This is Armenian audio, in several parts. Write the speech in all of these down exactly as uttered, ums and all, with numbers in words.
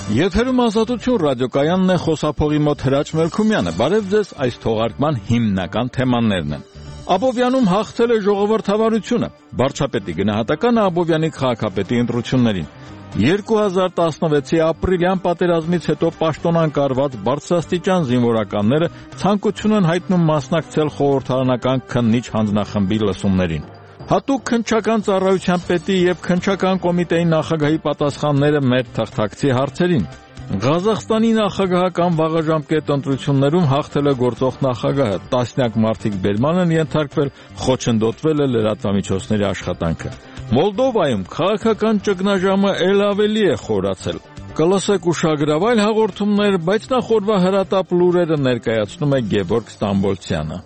Եթերում Ազատություն ռադիոկայանն է, խոսափողի մոտ Հրաչ Մելքումյանը։ Բարև ձեզ, այս թողարկման հիմնական թեմաներն են։ Աբովյանում հաղթել է ժողովրդավարությունը։ Վարչապետի գնահատականը Աբովյանի քաղաքապետի ընտրություններին։ երկու հազար տասնվեցի ապրիլյան պատերազմից հետո պաշտոնանկարված բարձրաստիճան զինվորականները ցանկություն են հայտնում մասնակցել խորհրդարանական քննիչ հանձնախմբի լսումներին։ Հատուկ քննչական ծառայության պետի եւ քննչական կոմիտեի նախագահի պատասխանները մեր թղթակցի հարցերին։ Ղազախստանի նախագահական վաղաժամկետ ընտրություններում հաղթել է գործող նախագահը, տասնյակ մարդիկ բերման են ենթարկվել, խոչընդոտվել է լրատվամիջոցների աշխատանքը։ Մոլդովայում քաղաքական ճգնաժամը ել ավելի է խորացել։ Կլսեք ուշագրավ այլ հաղորդումներ, բայց նախ օրվա հրատապ լուրերը ներկայացնում է Գևորգ Ստամբոլցյանը։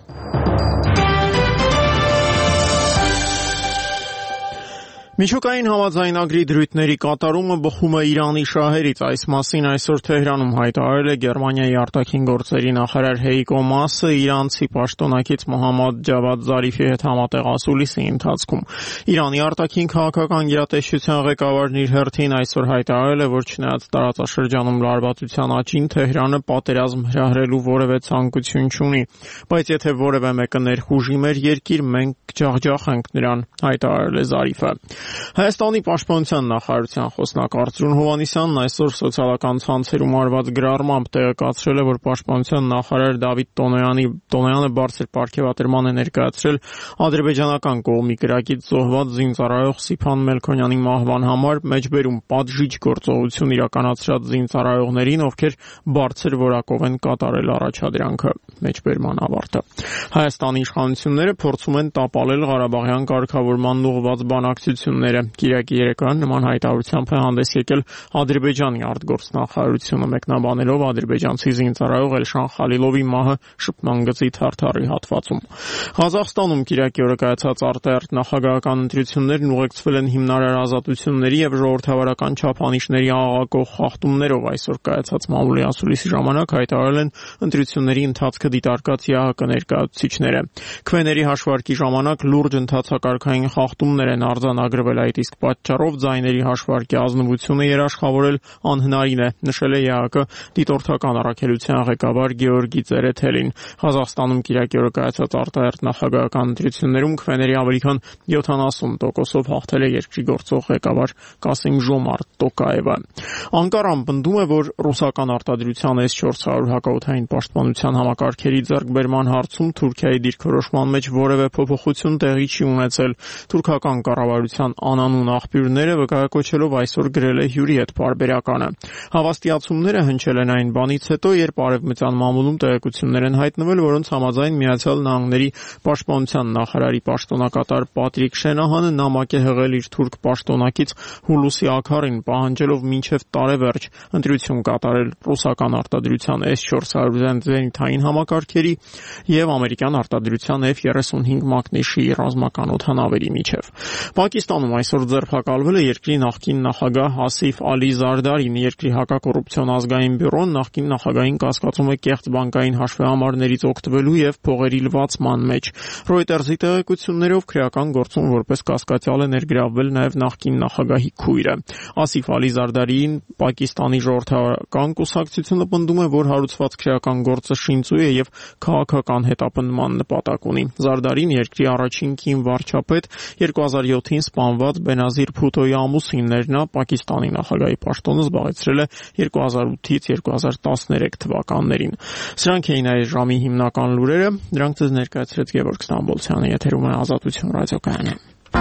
Միջուկային համաձայնագրի դրույթների կատարումը բխում է Իրանի շահերից։ Այս մասին այսօր Թեհրանում հայտարարել է Գերմանիայի արտաքին գործերի նախարար Հեյկո Մասը իրանցի պաշտոնակից Մոհամմադ Ջավադ Զարիֆի հետ համատեղ ասուլիսի ընթացքում։ Իրանի արտաքին քաղաքական գերատեսչության ղեկավարն իր հերթին այսօր հայտարարել է, որ չնայած տարածաշրջանում լարվածության աճին, Թեհրանը պատերազմ հրահրելու որևէ ցանկություն չունի, բայց եթե որևէ մեկը ներխուժի մեր երկիր, մենք ջախջախենք նրան, հայտարարել է Զարիֆը։ Հայաստանի պաշտպանության նախարարության խոսնակ Արծրուն Հովհաննիսյանն այսօր սոցիալական ցանցերում արված գրառմամբ տեղեկացրել է, որ պաշտպանության նախարար Դավիթ Տոնոյանի Տոնոյանը բարձր պարգևատրման է ներկայացրել ադրբեջանական կողմի կրակից զոհված զինծառայող Սիփան Մելքոնյանի մահվան համար, մեջբերում պատժիչ գործողություն իրականացրած զինծառայողներին, ովքեր բարձր որակով են կատարել առաջադրանքը, մեջբերման ավարտը։ Հայաստանի իշխանությունները փորձում են տապալել Ղարաբաղյան կարգավորման ուղղված բանակցությունները։ Կիրակի երեկոյան նման հայտարարությամբ է հանդես եկել Ադրբեջանի արտգործնախարարությունը, մեկնաբանելով ադրբեջանցի զինծառայող Էլշան Խալիլովի մահը շփման գծի Թարթարի հատվածում։ Ղազախստանում Կիրակի օրը կայացած արտահերթ նախագահական ընտրություններն ուղեկցվել են հիմնարար ազատությունների եւ ժողովրդավարական չափանիշների աղաղակող խախտումներով։ Այսօր կայացած մամուլի ասուլիսի ժամանակ հայտարարել են ընտրությունների ընթացքը դիտարկած ԵԱՀԿ ներկայացուցիչները։ Քվեների հաշվարկի ժամանակ լուրջ ընթացակարգային խախտումներ են արձանագրվել, այդ իսկ պատճառով ձայների հաշվարկի ազնվությունը երաշխավորել անհնարին է, նշել է ԵԱՀԿ դիտորդական առաքելության ղեկավար Գեորգի Ծերեթելին։ Ղազախստանում Կիրակի օրը կայացած արտահերթ նախագահական ընտրություններում քվեների ավելի քան յոթանասուն տոկոսով հաղթել է երկրի գործող ղեկավար Կասիմ Ժոմարտ Տոկաևը։ Անկարան պնդում է, որ ռուսական արտադրության էս չորս հարյուր հակաօդային պաշտպանության համակարգերի ձեռքբերման հարցում Թուրքիայի դիրքորոշման մեջ որևէ փոփոխություն տեղի չի ունեցել։ Թուրքական կառավարության անանուն աղբյուրները վկայակոչելով այսօր գրել է հյուրի հետ պարբերականը։ Հավաստիացումները հնչել են այն բանից հետո, երբ արևմտյան մամուլում տեղեկություններ են հայտնվել, որոնց համաձայն Միացյալ Նահանգների պաշտպանության նախարարի պաշտոնակատար Պատրիկ Շենահանը նամակ է հղել իր թուրք պաշտոնակից Հուլուսի Աքարին, պահանջելով մինչև տարեվերջ ընտրություն կատարել ռուսական արտադրության էս չորս հարյուր զենիթային համակարգերի եւ ամերիկյան արտադրության F thirty-five մակնիշի ռազմական օդանավերի միջև։ Պակիստանում այսօր ձերբակալվել է երկրի նախկին նախագահ Ասիֆ Ալի Զարդարին։ Երկրի հակակոռուպցիոն ազգային բյուրոն նախկին նախագահին կասկածում է կեղծ բանկային հաշվեհամարներից օգտվելու եւ փողերի լվացման մեջ։ Reuters-ի տեղեկություններով քրեական գործում որպես կասկածյալ է ներգրավվել նաեւ նախկին նախագահի քույրը։ Ասիֆ Ալի Զարդարին Պակիստանի ժողովրդական կուսակցությունը պնդում է, որ հարուցված քրեական գործը շինծու է եւ քաղաքական հետապնդման նպատակ ունի։ Զարդարին երկրի առաջին կին վարչապետ երկու հազար յոթին սպանված Բենազիր Փուտոյի ամուսինն էր։ Նա Պակիստանի նախագահի պաշտոնը զբաղեցրել է երկու հազար ութից երկու հազար տասներեք թվականներին։ Սրանք էին այս ժամի հիմնական լուրերը, դրանք ձեզ ներկայացրեց Գևորգ Ստամբոլցյանը, եթերում է Ազատություն ռադիոկայանը։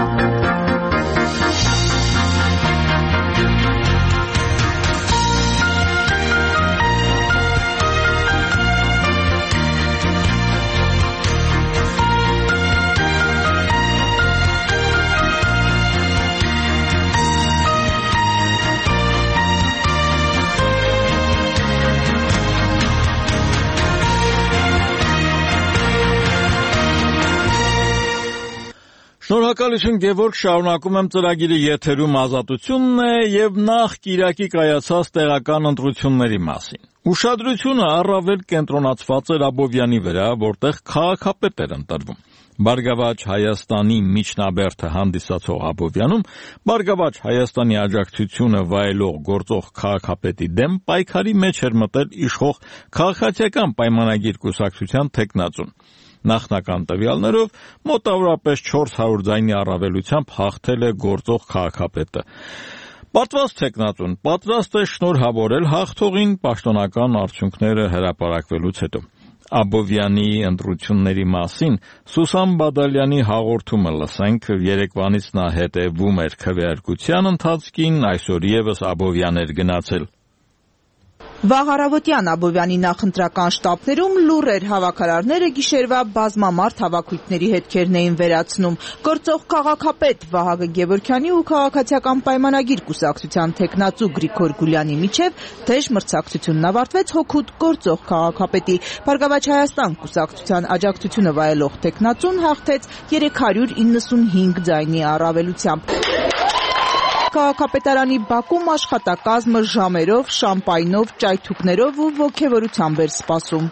Շնորհակալություն Գևորգ, շարունակում եմ ծրագիրը, եթերում Ազատությունն է եւ նախ Կիրակի կայացած տեղական ընտրությունների մասին։ Ուշադրությունը առավել կենտրոնացված էր Աբովյանի վրա, որտեղ քաղաքապետ էր ընտրվում։ Բարգավաճ Հայաստանի միջնաբերդը հանդիսացող Աբովյանում Բարգավաճ Հայաստանի աջակցությունը վայելող գործող քաղաքապետի դեմ պայքարի մեջ էր մտել իշխող քաղաքացիական պայմանագիր կուսակցության թեկնածուն։ Նախնական տվյալներով մոտավորապես չորս հարյուր ձայնի առավելությամբ հաղթել է գործող քաղաքապետը։ Պատված թեկնածուն պատրաստ է շնորհավորել հաղթողին պաշտոնական արդյունքները հրապարակվելուց հետո։ Աբովյանի ընտրությունների մասին Սուսան Բադալյանի հաղորդումը լսենք, երեկվանից նա հետևում էր քվեարկության ընթացքին, այսօր ևս Աբովյան էր գնացել։ Վաղ առավոտյան Աբովյանի նախընտրական շտաբներում լուրեր հավաքարարները գիշերվա բազմամարդ հավաքույթների հետքերն էին վերացնում։ Գործող քաղաքապետ Վահագն Գևորգյանի ու քաղաքացիական պայմանագիր կուսակցության թեկնածու Գրիգոր Գուլյանի միջև թեժ մրցակցությունն ավարտվեց հօգուտ գործող քաղաքապետի։ Բարգավաճ Հայաստան կուսակցության աջակցությունը վայելող թեկնածուն հաղթեց երեք հարյուր իննսունհինգ ձայնի առավելությամբ։ Քաղաքապետարանի բակում աշխատակազմը ժամերով, շամպայնով, ճայթուկներով ու ոգևորությամբ էր սպասում։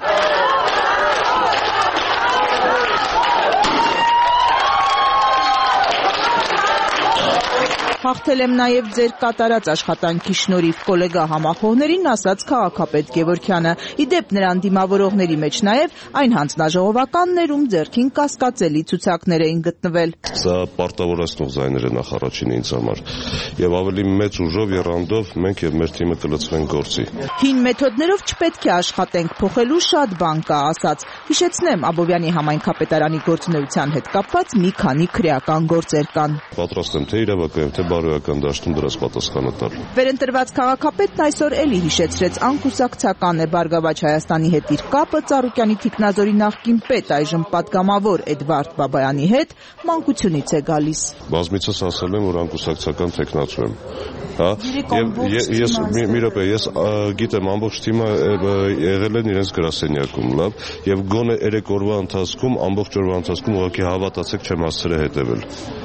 Հաղթել եմ նաև ձեր կատարած աշխատանքի շնորհիվ կոլեգա համախոհներին, ասաց քաղաքապետ Գևորգյանը։ Իդեպ նրան դիմավորողների մեջ նաև այն հանձնաժողովականներ, ում ձեռքին կասկածելի ցուցակներ էին գտնվել։ Սա պարտավորացնող ձայներ է նախ առաջին ինձ համար, եւ ավելի մեծ ուժով եռանդով մենք եւ մեր թիմը կլցվենք գործի։ Հին մեթոդներով չպետք է աշխատենք, փոխելու շատ բան կա, ասաց։ Հիշեցնեմ, Աբովյանի համայնքապետարանի գործունեության հետ կապված մի քանի քրեական գործեր կան։ Պատրաստ եմ թե իրավական, թե բարոյական դաշտում դրած պատասխանը տալ։ Վերընտրված քաղաքապետն այսօր էլի հիշեցրեց անկուսակցական է Բարգավաճ Հայաստանի հետ իր կապը Ծառուկյանի Թիկնազորի նախկին պետ, այժմ պատգամավոր Էդվարդ Բաբայանի հետ մանկությունից է գալիս։ Բազմիցս ասել եմ, որ անկուսակցական թեկնածու եմ, հա, եւ ես մի րոպե, ես գիտեմ ամբողջ թիմը եղել են իրենց գրասենյակում, լավ, եւ գոնե երեք օրվա ընթացքում, ամբողջ օրվա ընթացքում ուղղակի հավատացեք չեմ հասցրել հետևել,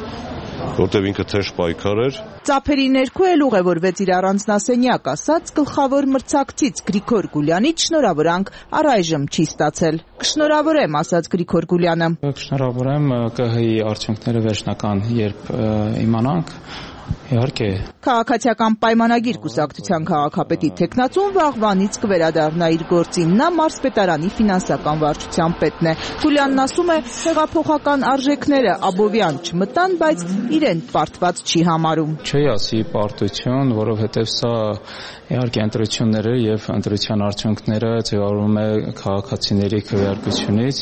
որտեղ ինքը թեժ պայքար էր։ Ծափերի ներքո էլ ուղևորվեց իր առանձնասենյակ, ասաց գլխավոր մրցակցից Գրիգոր Գուլյանից շնորհավորանք առայժմ չի ստացել։ Կշնորհավորեմ, ասաց Գրիգոր Գուլյանը։ Կշնորհավորեմ ԿՀ-ի արդյունքները վերջնական երբ իմանանք, իհարկե։ Քաղաքացիական պայմանագիր կուսակցության քաղաքապետի թեկնածուն վաղվանից կվերադառնա իր գործին։ Նա մարզպետարանի ֆինանսական վարչության պետն է։ Գուլյանն ասում է, հեղափոխական արժեքները Աբովյան չմտան, բայց իրեն պարտված չի համարում։ Չի ասի պարտություն, որովհետև սա իհարկե ընտրությունները եւ ընտրության արդյունքները ձևավորվում է քաղաքացիների քվեարկությունից։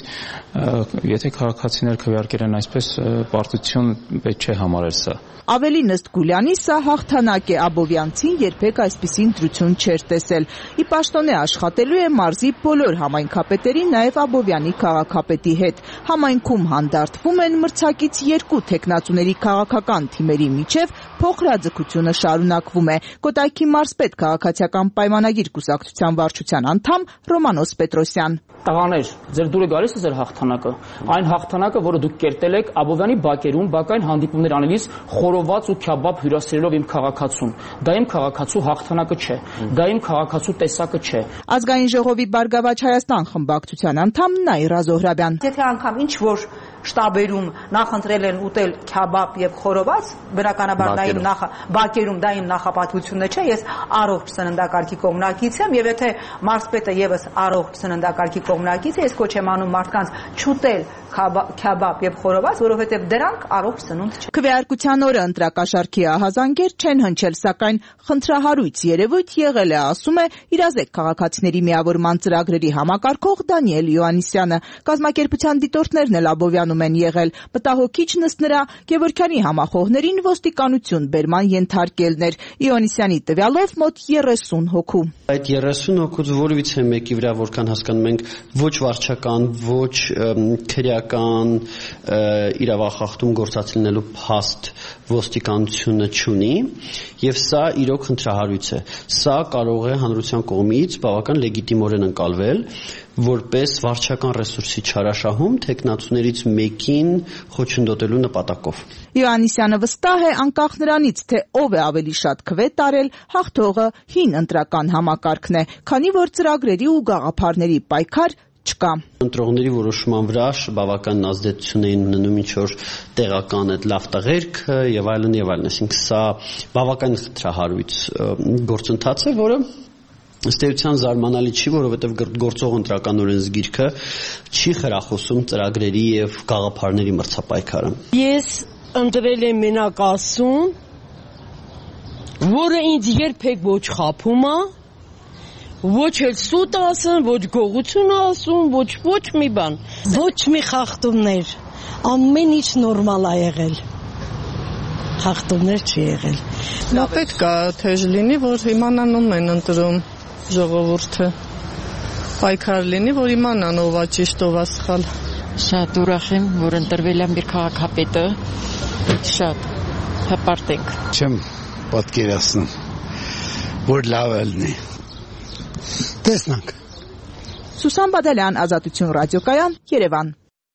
Եթե քաղաքացիներ քվեարկեն այսպես, պարտություն պետք չէ համարել սա։ Ավելին ըստ Գուլյանի, սա հաղթանակ է, Աբովյանցին երբեք այսպիսի ընտրություն չէր տեսել։ Ի պաշտոնե աշխատելու է մարզի բոլոր համայնքապետերի, նաև Աբովյանի քաղաքապետի հետ։ Համայնքում հանդարտվում են մրցակից երկու թեկնածուների քաղաքական թիմերի միջև, փոխհրաձգությունը շարունակվում է։ Կոտայքի մարզպետ քաղաքացիական պայմանագիր կուսակցության վարչության անդամ Ռոմանոս Պետրոսյան։ Տղաներ, ձեր դուրը գալիս է ձեր հաղթանակը։ Այն հաղթանակը, որը դուք կերտել եք Աբովյանի բակերում, բակային հանդիպումներ անելիս խորոված ու քյաբաբ հյուրասիրելով իմ քաղաքացուն։ Դա իմ քաղաքացու հաղթանակը չէ։ Դա իմ քաղաքացու տեսակը չէ։ Ազգային ժողովի Բարգավաճ Հայաստան խմբակցության անդամ Նաիրա Զոհրաբյան։ Եթե անգամ ինչ որ շտաբերում նախընտրել են ուտել քյաբաբ եւ խորոված, բնականաբար դա իմ նախ բակերում դա իմ նախապատվությունը չէ, ես առողջ սննդակարգի կողմնակից եմ եւ եթե մարզպետը եւս առողջ սննդակարգի կողմնակից է, ես կոչ եմ անում մարդկանց չուտել քյաբաբ եւ խորոված, որովհետեւ դրանք առողջ սնունդ չէ։ Քվեարկության օրը ընտրակաշառքի ահազանգեր չեն հնչել, սակայն խնդրահարույց երևույթ եղել է, ասում է իրազեկ քաղաքացիների միավորման ծրագրերի համակարգող Դանիել Յոաննիսյանը։ Կազմակերպության դիտորդներն էլ Աբովյանում են եղել։ Մտահոգիչն ըստ նրա Գևորգյանի համախոհներին ոստիկանություն բերման ենթարկելն էր։ Յոաննիսյանի տվյալով մոտ երեսուն հոգու։ Այդ երեսուն հոգուց որևիցե մեկի վրա որքան հասկանում ենք ոչ վարչական, ոչ քրեական իրավախախտում գործածելու փաստ ոստիկանությունը չունի եւ սա իրոք խնդրահարույց է։ Սա կարող է հանրության կողմից բավական լեգիտիմորեն ընկալվել որպես վարչական ռեսուրսի չարաշահում թեկնածուներից մեկին խոչընդոտելու նպատակով։ Յոաննիսյանը վստահ է, անկախ նրանից, թե ով է ավելի շատ քվե տարել, հաղթողը հին ընտրական համակարգն է, քանի որ ծրագրերի ու գաղափարների պայքար չկա։ Ընտրողների որոշման վրա բավական ազդեցություն էին ունենում ինչ որ տեղական այդ լավ տղերքը եւ այլն եւ այլն, այսինքն սա բավական խտրահարույց գործընթաց է, որը ըստ էության զարմանալի չի, որովհետեւ գործող ընտրական օրենսգիրքը չի խրախուսում ծրագրերի եւ գաղափարների մրցապայքարը։ Ես ընտրել եմ մենակ ասում, որը ինձ երբեք ոչ խափում է, ոչ էլ սուտ ասում, ոչ գողություն ասում, ոչ ոչ մի բան, ոչ մի խախտումներ, ամեն ինչ նորմալ է եղել, խախտումներ չի եղել։ Նա պետք է թեժ լինի, որ իմանանում են ընտրում ժողովուրդը, պայքար լինի, որ իմանան ով է ճիշտ, ով է սխալ։ Շատ ուրախ եմ, որ ընտրվել եմ իր քաղաքապետը, շատ հպարտ ենք։ Չեմ պատկերացնում, որ լավ լինի։ Տեսնանք։ Սուսան Բադալյան, Ազատություն ռադիոկայան, Երևան։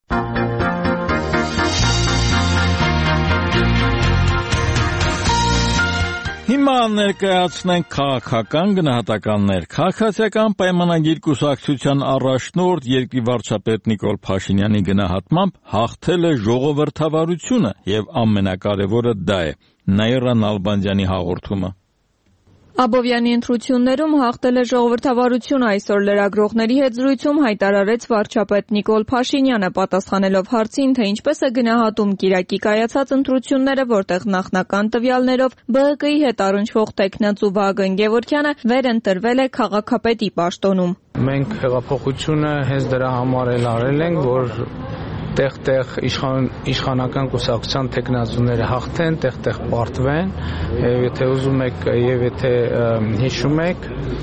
Հիմա ներկայացնենք քաղաքական գնահատականներ։ Քաղաքացիական պայմանագիր կուսակցության առաջնորդ երկրի վարչապետ Նիկոլ Փաշինյանի գնահատմամբ հաղթել է ժողովրդավարությունը եւ ամենակարևորը դա է Նաիրա Նալբանդյանի հաղորդումը։ Աբովյանի ընտրություններում հաղթել է ժողովրդավարությունը, այսօր լրագրողների հետ զրույցում հայտարարեց վարչապետ Նիկոլ Փաշինյանը, պատասխանելով հարցին, թե ինչպես է գնահատում Կիրակի կայացած ընտրությունները, որտեղ նախնական տվյալներով Բ Հ Կ-ի հետ առնչվող տեխնացու Վահագն Գևորգյանը վերընտրվել է քաղաքապետի պաշտոնում։ Մենք հեղափոխությունը հենց դրա համար էլ արել ենք, որ տեղ-տեղ իշխան, իշխանական կուսակցության տեխնազուները հաղթեն, տեղ-տեղ պարտվեն, եւ եթե ուզում եք եւ եթե հիշում եք,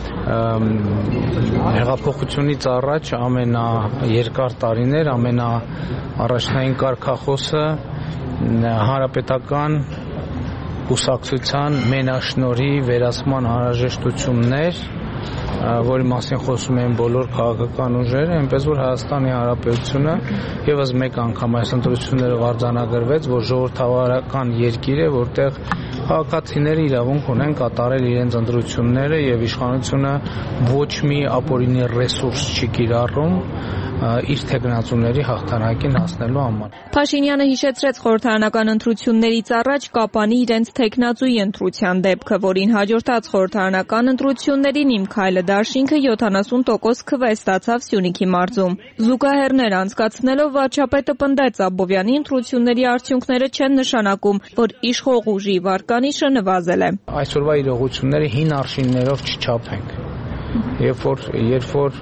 հեղափոխությունից առաջ ամենաերկար տարիներ, ամենաառաջնային կարգախոսը հանրապետական կուսակցության մենաշնորհի վերացման անհրաժեշտություններ, որի մասին խոսում են բոլոր քաղաքական ուժերը, այնպես որ Հայաստանի Հանրապետությունը եւս մեկ անգամ այս ընտրություններով արձանագրվեց, որ ժողովրդավարական երկիր է, որտեղ քաղաքացիները իրավունք ունեն կատարել իրենց ընտրությունները եւ իշխանությունը ոչ մի ապօրինի ռեսուրս չի կիրառում իր տեխնացուների հաղթանակին հասնելու համար։ Փաշինյանը հիշեցրեց խորհրդարանական ընտրություններից առաջ Կապանի իրենց տեխնացուի ընտրության դեպքը, որին հաջորդած խորհրդարանական ընտրություններին Իմ քայլը դաշինքը յոթանասուն տոկոս քվե ստացավ Սյունիքի մարզում։ Զուգահեռներ անցկացնելով վարչապետը պնդեց Աբովյանի ընտրությունների արդյունքները չեն նշանակում, որ իշխող ուժի վարկանիշը նվազել է։ Այսօրվա իրողությունները հին արշիններով չչափենք։ Երբ որ երբ որ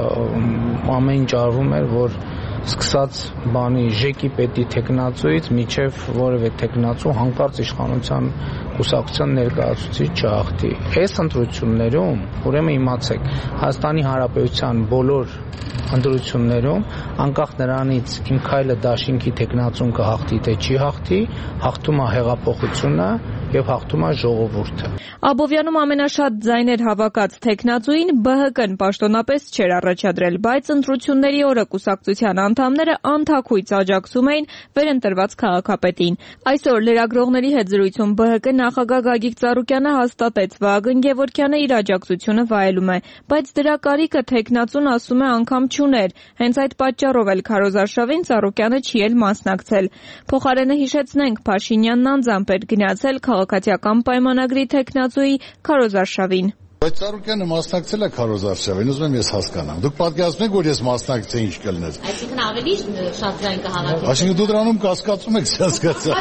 ամեն ինչ արվում էր, որ սկսած բանի ժեկի պետի տեխնացուից միջև որևէ տեխնացու հանկարծ իշխանության կուսակցության ներկայացուցիչ չհաղթի։ Այս ընտրություններում, ուրեմն իմացեք, Հայաստանի Հանրապետության բոլոր ընտրություններում, անկախ նրանից Իմ քայլը դաշինքի տեխնացուն կհաղթի թե չի հաղթի, հաղթում է հեղափոխությունը եւ հաղթում է ժողովուրդը։ Աբովյանում ամենաշատ ձայներ հավաքած տեխնացուին Բ Հ Կ-ն պաշտոնապես չէր առաջադրել, բայց ընտրությունների օրը կուսակցության անդամները անթաքույց աջակցում էին վերընտրված քաղաքապետին։ Այսօր լրագրողների հետ զրույցում Բ Հ Կ նախագահ Գագիկ Ծառուկյանը հաստատեց Վահագն Գևորգյանը իր աջակցությունը վայելում է, բայց դրա կարիքը տեխնացուն ասում է անգամ չուներ։ Հենց այդ պատճառով էլ քարոզարշավին Ծառուկյանը չի էլ մասնակցել։ Փոխարենը հիշեցնենք, Փաշինյանն անձամբ էր գնացել քաղաքացիական պայմանագրի տեխնացուի քարոզարշավին։ Բայց Ծառուկյանը մասնակցել է քարոզարշավին, ուզում եմ ես հասկանամ։ Դուք պատկերացնում եք, որ ես մասնակցեի ինչ կլներ։ Այսինքն ավելի շատ ձայն կհավաքի։ Այսինքն դու դրանում կասկածում եք, հասկացա։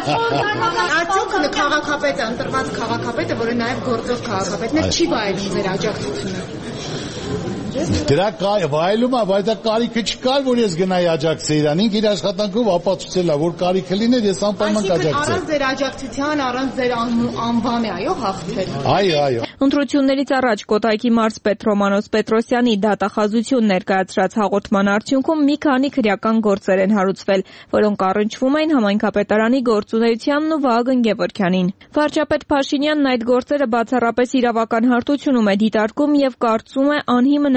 Արդյոք քաղաքապետը, ընտրված քաղաքապետը, որը նաև գործող քաղաքապետն է, չի վայելում ձեր աջակցությունը։ Դրա վայելում է, բայց դա կարիքը չկար, որ ես գնայի աջակցեի իրան։ Ինք իր աշխատանքով ապացուցել է, որ կարիքը լիներ, ես անպայման կաջակցեի։ Առանց ձեր աջակցության, առանց ձեր անվան է, այո, հաղթել։ Այո, այո։ Ընտրություններից առաջ Կոտայքի մարզպետ Ռոմանոս Պետրոսյանի դատախազություն ներկայացրած հաղորդման արդյունքում մի քանի քրեական գործեր են հարուցվել, որոնք առնչվում էին համայնքապետարանի գործունեությանն ու Վահագն Գևորգյանին։ Վարչապետ Փաշինյանն այդ գործերը բացառապես իրավական հարթությունում է դիտարկում եւ կարծում է անհիմն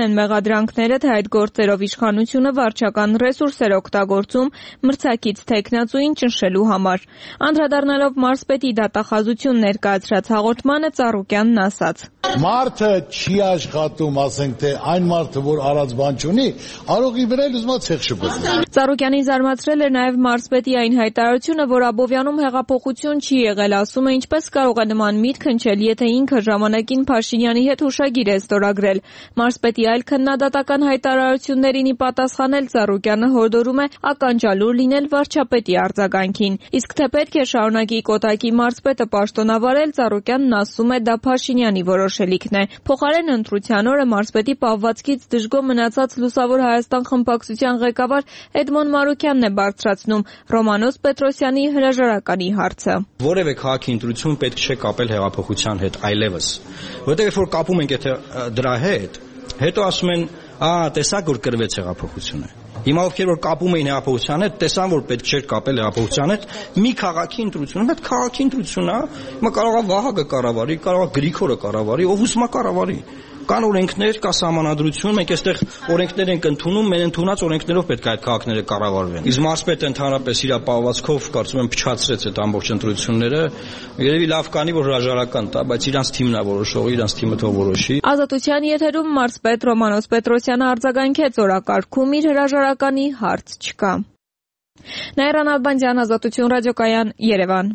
են մեղադրանքները, թե այդ գործերով իշխանությունը վարչական ռեսուրսեր օգտագործում մրցակից թեկնածուին ճնշելու համար։ Անդրադառնալով մարզպետի դատախազություն ներկայացրած հաղորդմանը Ծառուկյանն ասաց. Մարդը չի աշխատում, ասենք թե այն մարդը, որ արած բան չունի, արողի վրա էլ ուզում է ցեխ շփոթել։ Ծառուկյանին զարմացրել էր նաև մարզպետի այն հայտարարությունը, որ Աբովյանում հեղափոխություն չի եղել, ասում է, ինչպես կարող է նման միտք հնչել, եթե ինքը ժամանակին Փաշինյանի հետ հուշագիր է ստորագրել։ Մարզպետի այլ քննադատական հայտարարություններին ի պատասխանել Ծառուկյանը հորդորում է ականջալուր լինել վարչապետի արձագանքին։ Իսկ թե պետք է շարունակի Կոտայքի մարզպետը պաշտոնավարել, Ծառուկյանն ասում է, դա Փաշինյանի որոշելիքն է։ Փոխարեն ընտրության օրը մարզպետի պահվածքից դժգոհ մնացած Լուսավոր Հայաստան խմբակցության ղեկավար Էդմոն Մարուկյանն է բարձրացնում Ռոմանոս Պետրոսյանի հրաժարականի հարցը։ Որևէ քաղաքի ընտրություն պետք չէ կապել հեղափոխության հետ այլևս, որտեղ երբ որ կապում ենք եթե դրա հետ, հետո ասում են, «Ա, տեսակ որ կրվեց հեղափոխությունը»։ Հիմա ովքեր որ կապում էին հեղափոխության հետ, տեսան որ պետք չէր կապել հեղափոխության հետ, մի քաղաքի ընտրություն, այդ քաղաքի ընտրությունն է, հիմա կարող է Վահագը կառավարի, կարող է Գրիգորը կառավարի, ով ուզում է կառավարի։ Կան օրենքներ, կա սահմանադրություն, մենք այստեղ օրենքներ ենք ընդունում, մեր ընդունած օրենքներով պետք է այդ քաղաքները կառավարվեն։ Իսկ մարզպետը ընդհանրապես իր պահվածքով կարծում եմ փչացրեց այդ ամբողջ ընտրությունները, երևի լավ կանի որ հրաժարական տա, բայց իրանց թիմն է որոշողի, իրանց թիմը թող որոշի։ Ազատության եթերում մարզպետ Ռոմանոս Պետրոսյանը արձագանքեց օրակարգում իր հրաժարականի հարց չկա։ Նաիրա Նալբանդյան, Ազատություն ռադիոկայան, Երևան։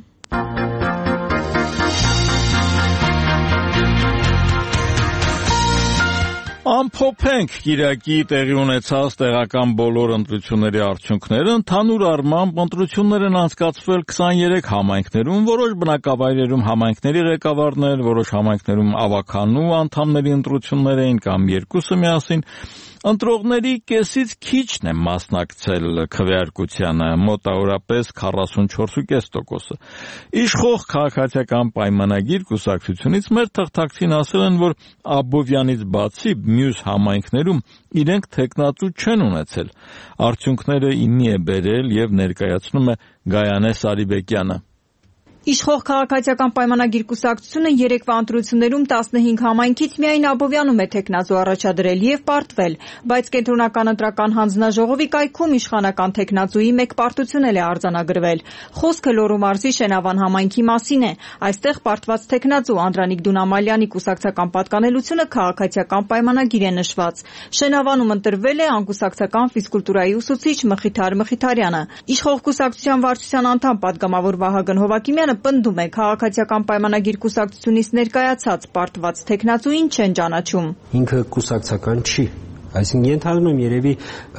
Ամփոփենք Կիրակի տեղի ունեցած տեղական բոլոր ընտրությունների արդյունքները։ Ընդհանուր առմամբ ընտրություններ են անցկացվել քսաներեք համայնքներում, որոշ բնակավայրերում համայնքների ղեկավարներ, որոշ համայնքներում ավականու անդամների ընտրություններ էին կամ երկուսը միասին։ Ընտրողների կեսից քիչն է մասնակցել քվեարկությանը, մոտավորապես քառասունչորս կόμμα պենս տոկոսը։ Իշխող քաղաքացիական պայմանագիր կուսակցությունից մեր թղթակցին ասել են, որ Աբովյանից բացի մյուս համայնքներում իրենք թեկնածու չեն ունեցել։ Արդյունքները իմի է բերել եւ ներկայացնում է Գայանե Սարիբեկյանը։ Իշխող քաղաքացիական պայմանագիր կուսակցությունը երեկվա ընտրություններում տասնհինգ համայնքից միայն Աբովյանում է թեկնածու առաջադրել եւ պարտվել, բայց կենտրոնական ընտրական հանձնաժողովի կայքում իշխանական թեկնածուի մեկ պարտություն էլ է արձանագրվել։ Խոսքը Լոռու մարզի Շենավան համայնքի մասին է։ Այստեղ պարտված թեկնածու Անդրանիկ Դունամալյանի կուսակցական պատկանելությունը քաղաքացիական պայմանագիր է նշված։ Շենավանում ընտրվել է անկուսակցական ֆիզկուլտուրայի ուսուցիչ Մխիթար Մխիթարյանը։ Իշխող կուսակցության վարչության անդամ պատգամավոր Վահագն Հովակիմյանը պնդում է քաղաքացիական պայմանագիր կուսակցությունից ներկայացած պարտված թեկնածուին չեն ճանաչում։ Ինքը կուսակցական չի, այսինքն ենթադրում եմ երևի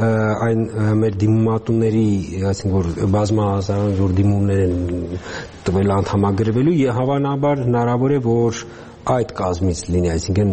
այն մեր դիմումատուների, այսինքն որ բազմահազար որ դիմումներ են տվել անդամագրվելու եւ հավանաբար հնարավոր է որ այդ կազմից լինի, այսինքն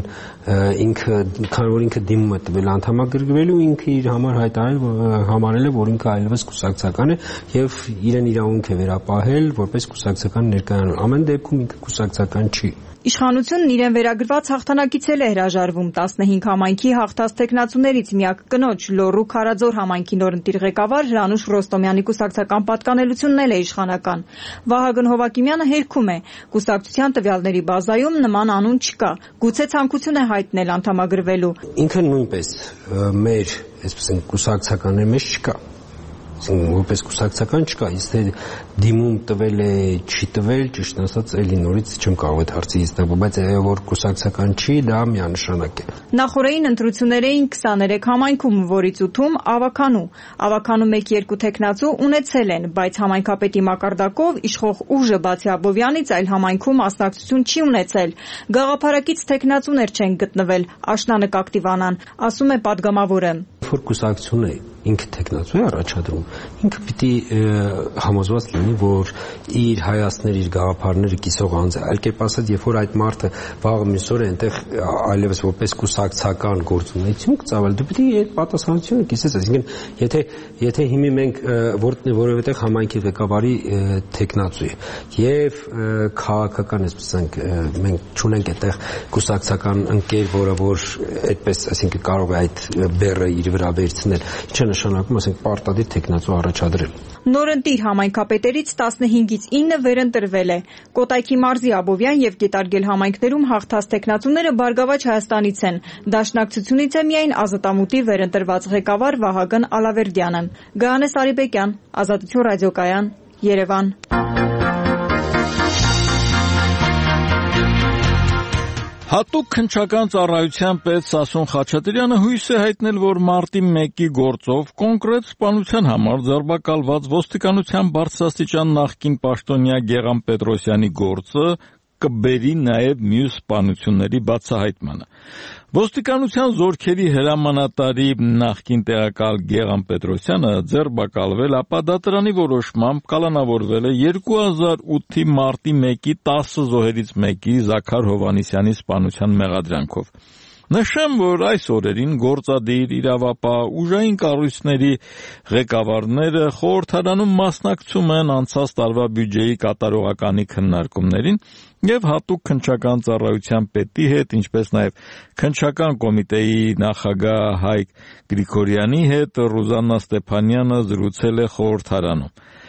ինքը քանի որ ինքը դիմում է տվել անդամագրվելու, ինքը իր համար հայտարարել համարել է, որ ինքը այլևս կուսակցական է եւ իրեն իրավունք է վերապահել որպես կուսակցական ներկայանալ։ Ամեն դեպքում ինքը կուսակցական չի։ Իշխանությունն իրեն վերագրված հաղթանակից էլ է հրաժարվում տասնհինգ համայնքի հաղթած թեկնածուներից միակ կնոջ Լոռու Քարաձոր համայնքի նորընտիր ղեկավար Ժանուշ Ռոստոմյանի կուսակցական պատկանելությունն էլ է իշխանական։ Վահագն Հովակիմյանը հերքում է, կուսակցության տվյալների բազայում նման անուն չկա, գուցե ցանկություն է հայտնել անդամագրվելու։ Ինքը նույնպես մեր, այսպես են, կուսակցականների մեջ չկա։ Որպես կուսակցական չկա, իսկ թե դիմում տվել է, չի տվել, ճիշտ ասած, էլի նորից չեմ կարող այդ հարցի իստել, բայց որ կուսակցական չի, դա միանշանակ է։ Նախորդին ընտրություններ էին քսաներեք համայնքում, որից ութում ավականու։ Ավականու մեկ-երկու թեկնածու ունեցել են, բայց համայնքապետի մակարդակով իշխող ուժը բացի Աբովյանից այլ համայնքում մասնակցություն չի ունեցել։ Գաղափարակից թեկնածուներ չեն գտնվել, աշնանկ ակտիվանան, ասում է պատգամավորը։ Որ կուսակցությունը ինքը տեխնացու է առաջադրում, ինքը պիտի համոզված լինի, որ իր հայացքները, իր գաղափարները կիսող անձ է։ Այլ կերպ ասած, երբ որ այդ մարդը վաղը մյուս օրը այնտեղ այլևս որպես կուսակցական գործունեություն կծավալ, դու պիտի այդ պատասխանատվությունը կիսես, այսինքն եթե եթե հիմի մենք որևէտեղ համայնքի ղեկավարի տեխնացու է եւ քաղաքական, այսպես ասենք, մենք չունենք այդտեղ կուսակցական ընկեր, որը որ այդպես, այսինքն կարող է այդ բեռը իր վրա վերցնել, ինչը նշանակում, ասենք, պարտադիր տեխնացու առաջադրել։ Նորընտիր համայնքապետերից տասնհինգից ինը վերընտրվել է։ Կոտայքի մարզի Աբովյան եւ Գետարգել համայնքներում հաղթած տեխնացուները Բարգավաճ Հայաստանից են։ Դաշնակցությունից է միայն Ազատամուտի վերընտրված ղեկավար Վահագն Ալավերդյանը։ Գայանե Սարիբեկյան, Ազատություն ռադիոկայան, Երևան։ Հատուկ քննչական ծառայության պետ Սասուն Խաչատրյանը հույս է հայտնել, որ մարտի մեկի գործով կոնկրետ սպանության համար ձերբակալված ոստիկանության բարձրաստիճան նախկին պաշտոնյա Գեղամ Պետրոսյանի գործը կբերի նաև մյուս սպանությունների բացահայտմանը։ Ոստիկանության զորքերի հրամանատարի նախկին տեղակալ Գեղամ Պետրոսյանը ձերբակալվել, ապա դատարանի որոշմամբ կալանավորվել է երկու հազար ութի մարտի մեկի տասը զոհերից մեկի Զաքար Հովհաննիսյանի սպանության մեղադրանքով։ Նշեմ, որ այս օրերին գործադիր, իրավապահ, ուժային կառույցների ղեկավարները խորհրդարանում մասնակցում են անցած տարվա բյուջեի կատարողականի քննարկումներին եւ հատուկ քննչական ծառայության պետի հետ, ինչպես նաեւ քննչական կոմիտեի նախագահ Հայկ Գրիգորյանի հետ Ռուզաննա Ստեփանյանը զրուցել է խորհրդարանում։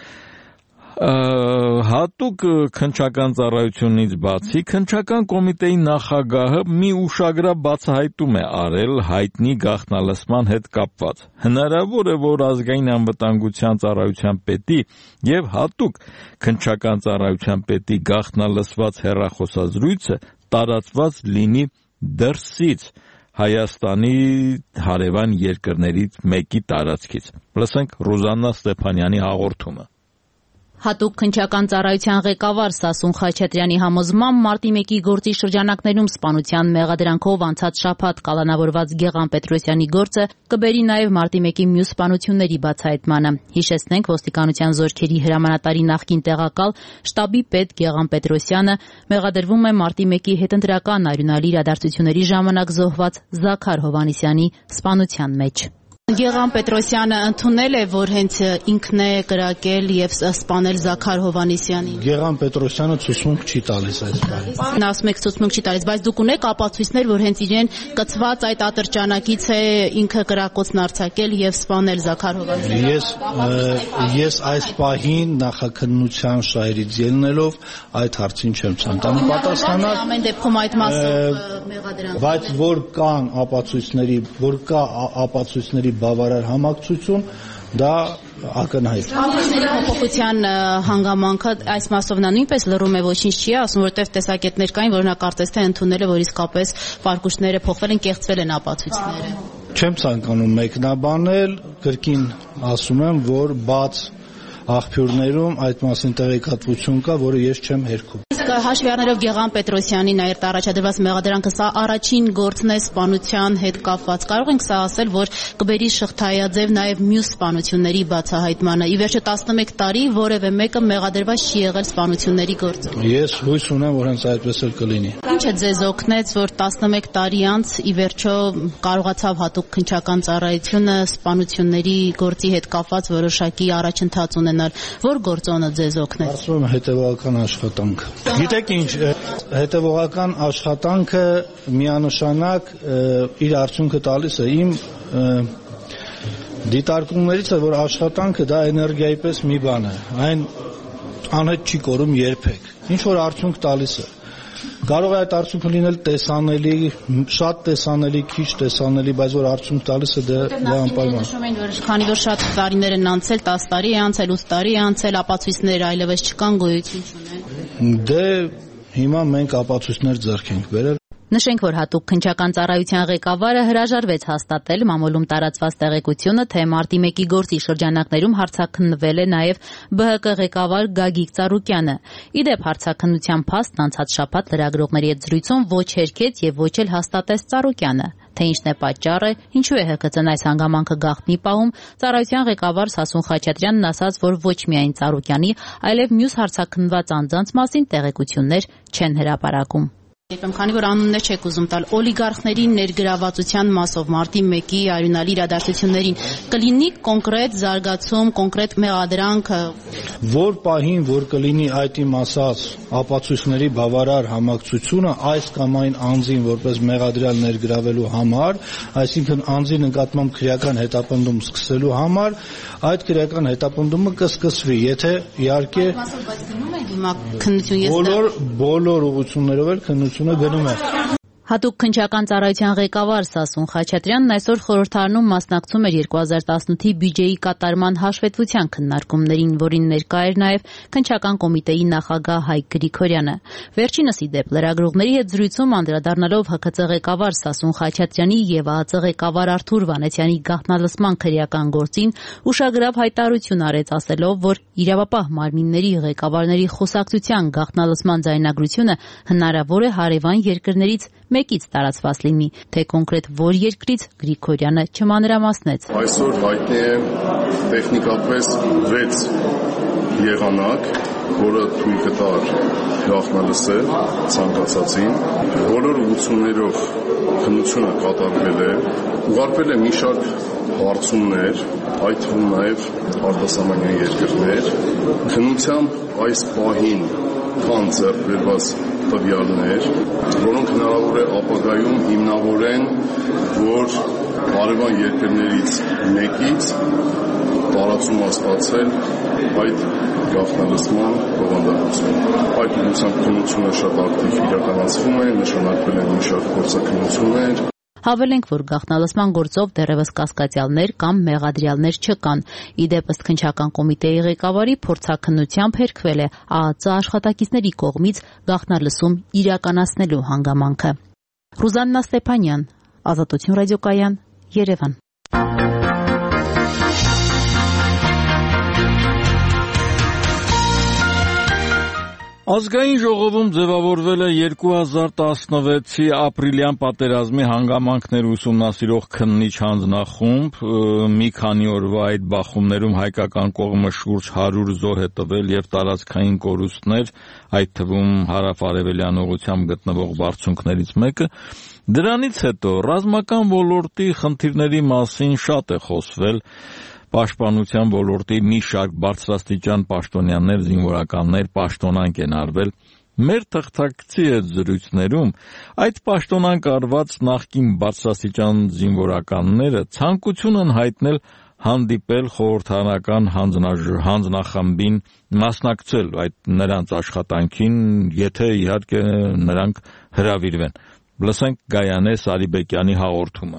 Հատուկ քննչական ծառայությունից բացի քննչական կոմիտեի նախագահը մի ուշագրավ բացահայտում է արել հայտնի գաղտնալսման հետ կապված։ Հնարավոր է, որ ազգային անվտանգության ծառայության պետի եւ հատուկ քննչական ծառայության պետի գաղտնալսված հեռախոսազրույցը տարածված լինի դրսից Հայաստանի հարևան երկրներից մեկի տարածքից։ Լսենք Ռուզաննա Ստեփանյանի հաղորդումը։ Հատուկ քննչական ծառայության ղեկավար Սասուն Խաչատրյանի համոզմամբ մարտի մեկի գործի շրջանակներում սպանության մեղադրանքով անցած շաբաթ կալանավորված Գեղամ Պետրոսյանի գործը կբերի նաև մարտի մեկի մյուս սպանությունների բացահայտմանը։ Հիշեցնենք, ոստիկանության զորքերի հրամանատարի նախկին տեղակալ շտաբի պետ Գեղամ Պետրոսյանը մեղադրվում է մարտի մեկի հետընտրական արյունալի իրադարձությունների ժամանակ զոհված Զաքար Հովհաննիսյանի սպանության մեջ։ Գեղամ Պետրոսյանը ընդունել է, որ հենց ինքն է կրակել եւ սպանել Զաքար Հովհաննիսյանին։ Գեղամ Պետրոսյանը ցուցմունք չի տալիս այս բանը։ Նա ասում է ցուցմունք չի տալիս, բայց դուք ունեք ապացույցներ, որ հենց իրեն կծված այդ ատրճանակից է ինքը կրակոցն արձակել եւ սպանել Զաքար Հովհաննիսյանին։ Ես ես այս պահին նախաքննության շահերից ելնելով այդ հարցին չեմ ցանկանում պատասխանալ։ Ամեն դեպքում այդ մասով մեղադրանք։ Բայց որ կան ապացույցների, որ կա ապացույցների բավարար համակցություն, դա ակնհայտ։ Ապացույցների փոփոխության հանգամանքը այս մասով նա նույնպես լռում է, ոչինչ չի ասում, որտեղ տեսակետներ կային, որ նա կարծես թե ընդունել է, որ իսկապես պարկուշները փոխվել են, կեղծվել են ապացույցները։ Չեմ ցանկանում մեկնաբանել, կրկին ասում եմ, որ բաց աղբյուրներում այդ մասին տեղեկատվություն կա, որը ես չեմ հերքում։ Իսկ հաշվի առնելով Գեղամ Պետրոսյանի նաև առաջադրված մեղադրանքը, սա առաջին գործն է սպանության հետ կապված։ Կարող ենք սա ասել, որ կբերի շղթայաձև նաև մյուս սպանությունների բացահայտմանը։ Ի վերջո տասնմեկ տարի որևէ մեկը մեղադրված չի եղել սպանությունների գործում։ Ես հույս ունեմ, որ հենց այդպես էլ կլինի։ Ինչ է ձեզ օգնեց, որ տասնմեկ տարի անց ի վերջո կարողացավ հատուկ քննչական ծառայությունը սպանությունների գործի հետ կապված որոշակի առաջընթաց ունենալ, որ գործոնը ձեզ օգնեց։ Ասում եմ հետևողական աշխատանք։ Գիտեք ինչ, հետևողական աշխատանքը միանշանակ իր արդյունքը տալիս է։ Իմ դիտարկումներից է, որ աշխատանքը դա էներգիայի պես մի բան է, այն անհետ չի կորում երբեք, ինչ որ արդյունք տալիս է։ Կարող է այդ արդյունքը լինել տեսանելի, շատ տեսանելի, քիչ տեսանելի, բայց որ արդյունք տալիս է դա անպայման։ Նշում են, որ քանի որ շատ տարիներ են անցել, տասը տարի է անցել, ութ տարի է անցել, ապացույցներ այլևս չկան, գոյություն չունեն։ Դե հիմա մենք ապացույցներ ձեռք ենք բերել։ Նշենք, որ հատուկ քննչական ծառայության ղեկավարը հրաժարվեց հաստատել մամուլում տարածված տեղեկությունը, թե մարտի մեկի գործի շրջանակներում հարցաքննվել է նաև B H K ղեկավար Գագիկ Ծառուկյանը։ Իդեպ հարցաքննության փաստն անցած շաբաթ լրագրողների հետ զրույցում ոչ հերքեց եւ ոչ էլ հաստատեց Ծառուկյանը։ Թե ինչն է պատճառը, ինչու է H K C-ն այս հանգամանքը գաղտնի պահում, ծառայության ղեկավար Սասուն Խաչատրյանն ասաց, որ ոչ միայն Ծառուկյանի, այլև մյուս հարցաքննված անձանց մասին տեղեկություններ չեն հրապարակում։ Երբեմն քանի որ անուններ չեք ուզում տալ, օլիգարխների ներգրավվածության մասով մարտի մեկի արյունալի իրադարձություններին կլինի կոնկրետ զարգացում, կոնկրետ մեղադրանք, որ պահին որ կլինի այդ իմ ասած ապացույցների բավարար համակցությունը այս կամ այն անձին որպես մեղադրյալ ներգրավելու համար, այսինքն անձի նկատմամբ քրեական հետապնդում սկսելու համար, այդ քրեական հետապնդումը կսկսվի, եթե իհարկե հիմա քննություն ես բոլոր բոլոր ուղղություններով էլ քննությունը գնում է։ Հատուկ քննչական ծառայության ղեկավար Սասուն Խաչատրյանն այսօր խորհրդարանում մասնակցում էր երկու հազար տասնութի բյուջեի կատարման հաշվետվության քննարկումներին, որին ներկա էր նաև քննչական կոմիտեի նախագահ Հայկ Գրիգորյանը։ Վերջինս ի դեպ լրագրողների հետ զրույցում անդրադառնալով ՀՔԾ ղեկավար Սասուն Խաչատրյանի եւ ԱԱԾ ղեկավար Արթուր Վանեցյանի գաղտնալսման քրեական գործին ուշագրավ հայտարարություն արեց, ասելով, որ իրավապահ մարմինների ղեկավարների խոսակցության գաղտնալսման ձայնագրությունը հնարավոր է հարևան երկրներից մեկից տարածված լինի, թե կոնկրետ որ երկրից Գրիգորյանը չմանրամասնեց։ Այսօր հայտնի է տեխնիկապես վեց եղանակ, որը թույլ կտար գաղտնալսել ցանկացածին, բոլոր ուղղություններով քննությունը կատարվել է, ուղարկվել է մի շարք հարցումներ, այդ թվում նաև արտասահմանյան երկրներ, քննությամբ այս պահին կան ձեռք բերված տվյալներ, որոնք հնարավոր է ապագայում հիմնավորեն, որ հարևան երկրներից մեկից տարածում է ստացել այդ գաղտնալսման բովանդակությունը։ Այդ ուղղությամբ քննությունը շատ ակտիվ իրականացվում է, նշանակվել են մի շարք փորձաքննություններ։ Հավելենք, որ գաղտնալսման գործով դեռևս կասկածյալներ կամ մեղադրյալներ չկան։ Ի դեպ ըստ քննչական կոմիտեի ղեկավարի փորձաքննությամբ հերքվել է ԱԱԾ աշխատակիցների կողմից գաղտնալսում իրականացնելու հանգամանքը։ Ռուզաննա Ստեփանյան, Ազատություն ռադիոկայան, Երևան։ Ազգային ժողովում ձևավորվել է երկու հազար տասնվեցի ապրիլյան պատերազմի հանգամանքներ ուսումնասիրող քննիչ հանձնախումբ, մի քանի օրվա այդ բախումներում հայկական կողմը շուրջ հարյուր զոհ է տվել եւ տարածքային կորուստներ, այդ թվում հարավ-արևելյան ուղղությամբ գտնվող բարձունքներից մեկը։ Դրանից հետո ռազմական ոլորտի խնդիրների մասին շատ է խոսվել։ Պաշտպանության ոլորտի մի շարք բարձրաստիճան պաշտոնյաներ, զինվորականներ պաշտոնանկ են արվել։ Մեր թղթակցի հետ զրույցներում այդ պաշտոնանկ արված նախկին բարձրաստիճան զինվորականները ցանկություն են հայտնել հանդիպել խորհրդարանական հանձնախմբին, մասնակցել այդ նրանց աշխատանքին, եթե իհարկե նրանք հրավիրվեն։ Լսենք Գայանե Սարիբեկյանի հաղորդումը։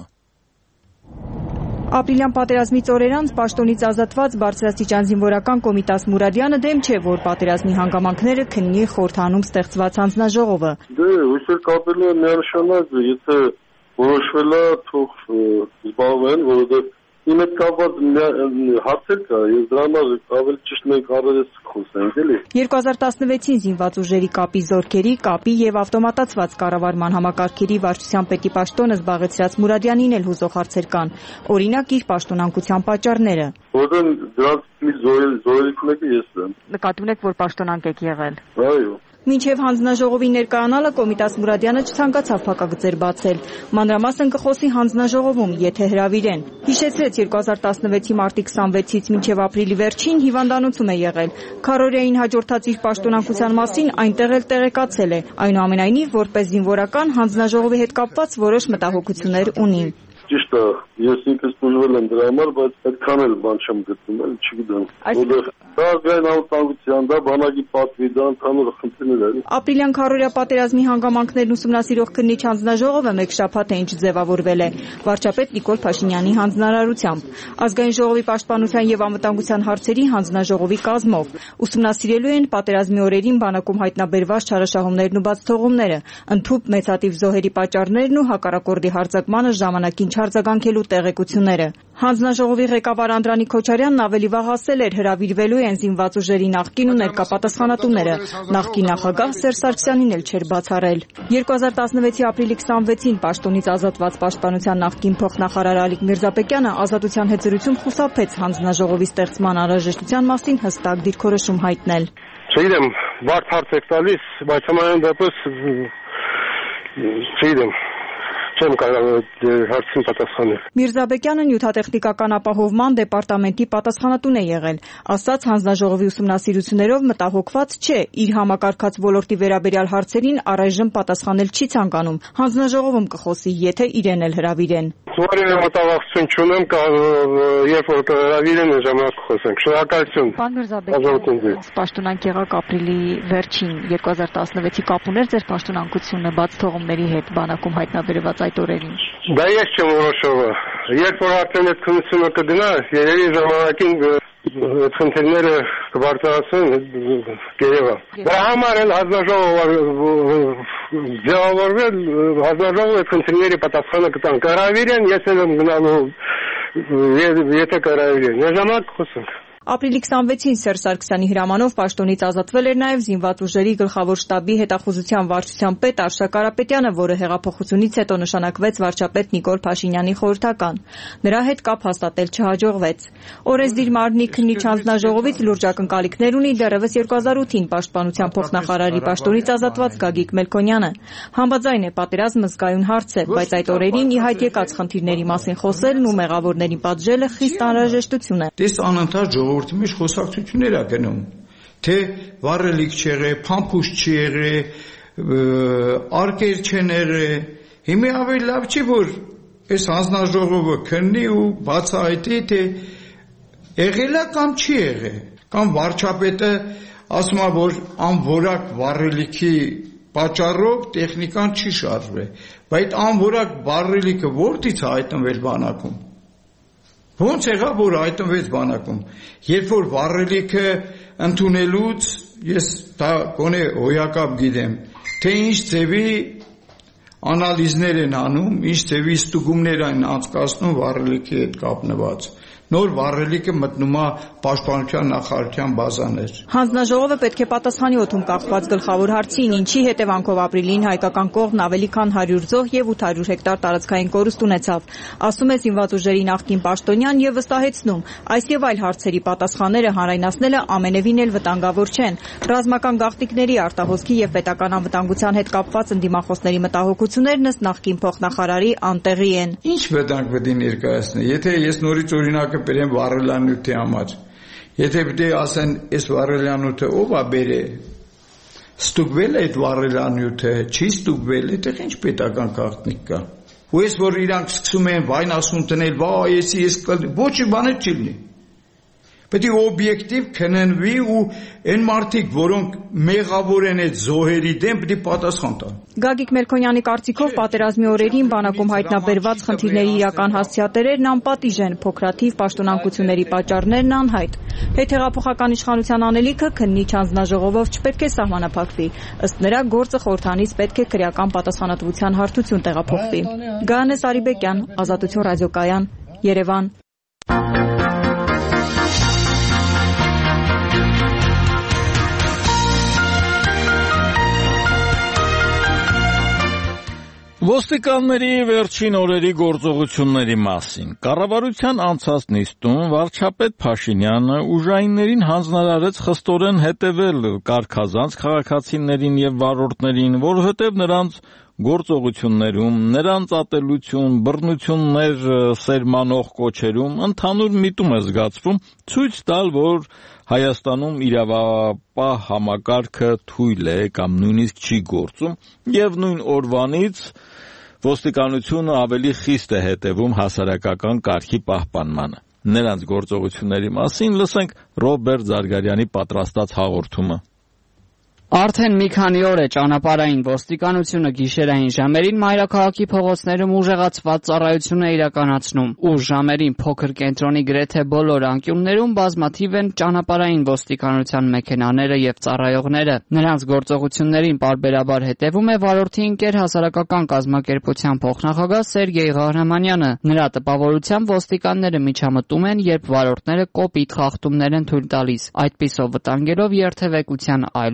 Ապրիլյան պատերազմից օրեր անց պաշտոնից ազատված բարձրաստիճան զինվորական Կոմիտաս Մուրադյանը դեմ չէ, որ պատերազմի հանգամանքները քննի խորհրդանում ստեղծված հանձնաժողովը։ Դե, ուսեր կապել է միանշանակ, եթե որոշվել է թող զբաղվեն, որովհետև իմ հետ կապված հարցեր կա, եւ դրա համար ավելի ճիշտ մենք առերես խոսենք, էլի։ երկու հազար տասնվեցին զինված ուժերի կապի զորքերի, կապի եւ ավտոմատացված կառավարման համակարգերի վարչության պետի պաշտոնը զբաղեցրած Մուրադյանին էլ հուզող հարցեր կան։ Օրինակ իր պաշտոնանկության պատճառները։ Որտեղ դրանց մի զորերից մեկը ես եմ։ Նկատի ունեք, որ պաշտոնանկ եք եղել։ Այո։ Մինչև հանձնաժողովի ներկայանալը Կոմիտաս Մուրադյանը չցանկացավ փակագծեր բացել։ Մանրամասն կխոսի հանձնաժողովում, եթե հրավիրեն։ Հիշեցրեց երկու հազար տասնվեցի մարտի քսանվեցից մինչև ապրիլի վերջին հիվանդանոցում է եղել։ Քարորիային հաջորդած իր պաշտոնանկության մասին այնտեղ էլ տեղեկացել է։ Այնուամենայնիվ, որպես զինվորական հանձնաժողովի հետ կապված որոշ մտահոգություններ ունի։ Ճիշտ է, ես ինքս բուժվել եմ դրա համար, բայց այդքան էլ բան չեմ գտնում, էլ չգիտեմ։ Որտեղ դա ազգային անվտանգության, դա բանակի պատվի, դա ընդհանուր խնդիրներ են։ Ապրիլյան քարորիա պատերազմի հանգամանքներն ուսումնասիրող քննիչ հանձնաժողովը մեկ շաբաթ է ինչ ձևավորվել է վարչապետ Նիկոլ Փաշինյանի հանձնարարությամբ։ Ազգային ժողովի պաշտպանության եւ անվտանգության հարցերի հանձնաժողովի կազմով ուսումնասիրելու են պատերազմի օրերին բանակում հայտնաբերված չարաշահումներն ու բացթողումները, ընդհուպ մեծատիվ զոհերի պատճառներն ու հակառակորդի հարձակմանը ժամանակին արձագանքելու տեղեկությունները։ Հանձնաժողովի ղեկավար Անդրանիկ Քոչարյանն ավելի վաղ ասել էր, հրավիրվելու են զինված ուժերի նախկին ու ներկա պատասխանատուները։ Նախկին նախագահ Սերժ Սարգսյանին էլ չէր բացառել։ երկու հազար տասնվեցի ապրիլի քսանվեցին պաշտոնից ազատված պաշտպանության նախկին փոխնախարար Ալիկ Միրզապետյանը Ազատության հետ զրույցում խուսափեց հանձնաժողովի ստեղծման անհրաժեշտության մասին հստակ դիրքորոշում հայտնել։ Չգիտեմ, բարդ հարց եք տալիս, բայց համենայն դեպս Չգիտեմ, չեմ կարող հարցին պատասխանել։ Միրզաբեկյանը նյութատեխնիկական ապահովման դեպարտամենտի պատասխանատուն է եղել, ասաց հանձնաժողովի ուսումնասիրություններով մտահոգված չէ, իր համակարգած ոլորտի վերաբերյալ հարցերին առայժմ պատասխանել չի ցանկանում, հանձնաժողովում կխոսի, եթե իրեն էլ հրավիրեն։ Որևէ մտավախություն չունեմ, երբ որ կհրավիրեն, ժամանակ խոսենք։ Շնորհակալություն։ Պարոն Միրզաբեկյան, պաշտոնանկ եղաք ապրիլի վերջին երկու հազար տասնվեցի կապ ուներ ձեր պաշտոնանկությունը բաց թողումների հետ բանակում հայտնաբերված այդ օրերին։ Դա ես չեմ որոշողը։ Երբ որ արդեն այդ քննությունը կգնա, երևի ժամանակին խնդիրները կբարձրացնեն կերևա։ Դրա համար էլ հանձնաժողովը ձևավորվել, հանձնաժողովը խնդիրների պատասխանը կտան։ Կհրավիրեն, ես էլ եմ գնալու, եթե կհրավիրեն։ Ժամանակ խոսենք։ Ապրիլի քսանվեցին Սերժ Սարգսյանի հրամանով պաշտոնից ազատվել էր նաև զինված ուժերի գլխավոր շտաբի հետախուզության վարչության պետ Արշակ Կարապետյանը, որը հեղափոխությունից հետո նշանակվեց վարչապետ Նիկոլ Փաշինյանի խորհրդական։ Նրա հետ կապ հաստատել չհաջողվեց։ Օրենսդիր մարմնի քննիչ հանձնաժողովից լուրջ ակնկալիքներ ունի դեռևս երկու հազար ութին պաշտպանության փոխնախարարի պաշտոնից ազատված Գագիկ Մելքոնյանը։ Համաձայն է, պատերազմը զգայուն հարց է, բայց այդ օրերին ի հայտ եկած խնդիրների մասին խոսելն ու մեղավորներին պատժելը խիստ անհրաժեշտություն է։ Դες անընդհատ ժողովրդի մեջ խոսակցություններ է գնում, թե վառելիք չեղե, փամփուշտ չի եղե, արկեր չեն եղե։ Հիմա ավելի լավ չի, որ այս հանձնաժողովը քննի ու բացահայտի, թե եղել է կամ չի եղել, կամ վարչապետը ասում է, որ անորակ վառելիքի պատճառով տեխնիկան չի շարժվել, բայց անորակ վառելիքը որտից է հայտնվել բանակում։ Ոնց եղավ, որ հայտնվեց բանակում, երբ որ վառելիքը ընդունելուց ես դա գոնե հոյակապ գիտեմ, թե ինչ ձևի անալիզներ են անում, ինչ ձևի ստուգումներ են անցկացնում վառելիքի հետ կապնված։ Նոր վառելիքը մտնում է պաշտպանության նախարարության բազաներ։ Հանձնաժողովը պետք է պատասխանի օդում կախված գլխավոր հարցին, ինչի հետևանքով ապրիլին հայկական կողմն ավելի քան հարյուր զոհ եւ ութ հարյուր հեկտար տարածքային կորուստ ունեցավ, ասում է զինված ուժերի նախկին պաշտոնյան եւ վստահեցնում, այս եւ այլ հարցերի պատասխանները հանրայնացնելը ամենևին էլ վտանգավոր չեն։ Ռազմական գաղտնիքների, արտահոսքի եւ պետական անվտանգության հետ կապված ընդդիմախոսների մտահոգություններն ըստ նախկին փոխնախարարի անտեղի են։ Ինչ վտանգ պետք է ներկայացնի, եթե ես նորից օրինակ բերեմ վառելանյութի համար։ Եթե պետք է ասեն, այս վառելանյութը ով է բերել, ստուգվել է այդ վառելանյութը, չի ստուգվել, այդտեղ ինչ պետական գաղտնիք կա։ Ու ես որ իրանք սկսում են վայնասուն տնել, վա, եսի ես ոչ մի բան չի լինի։ Պետք է օբյեկտիվ քննվի ու այն մարդիկ, որոնք մեղավոր են այդ զոհերի դեմ, պետք է պատասխան տան։ Գագիկ Մելքոնյանի կարծիքով պատերազմի օրերին բանակում հայտնաբերված խնդիրների իրական հասցեատերերն անպատիժ են, փոքրաթիվ պաշտոնանկությունների պատճառներն անհայտ։ Հետհեղափոխական իշխանության անելիքը քննիչ հանձնաժողովով չպետք է սահմանափակվի։ Ըստ նրա գործը խորհրդանից պետք է քրեական պատասխանատվության հարթություն տեղափոխվի։ Գայանե Սարիբեկյան, Ազատություն ռադիոկայան, Երևան։ Ոստիկանների վերջին օրերի գործողությունների մասին կառավարության անցած նիստում վարչապետ Փաշինյանը ուժայիններին հանձնարարեց խստորեն հետևել կարգազանց քաղաքացիներին եւ վարորդներին, որովհետեւ նրանց գործողություններում, նրանց ատելություն, բռնություններ սերմանող կոչերում ընդհանուր միտում է զգացվում ցույց տալ, որ Հայաստանում իրավապահ համակարգը թույլ է կամ նույնիսկ չի գործում եւ նույն օրվանից ոստիկանությունը ավելի խիստ է հետևում հասարակական կարգի պահպանմանը։ Նրանց գործողությունների մասին լսենք Ռոբերտ Զարգարյանի պատրաստած հաղորդումը։ Արդեն մի քանի օր է ճանապարհային ոստիկանությունը գիշերային ժամերին մայրաքաղաքի փողոցներում ուժեղացված ծառայություն է իրականացնում։ Ուժ ժամերին փոքր կենտրոնի գրեթե բոլոր անկյուններում բազմաթիվ են ճանապարհային ոստիկանության մեքենաները եւ ծառայողները։ Նրանց գործողություններին պարբերաբար հետևում է վարորդի ընկեր հասարակական կազմակերպության փոխնախագահ Սերգեյ Ղահրամանյանը։ Նրա տպավորությամբ ոստիկանները միջամտում են, երբ վարորդները կոպիտ խախտումներ են թույլ տալիս, այդպիսով վտանգելով երթևեկության այլ մասնակիցներին։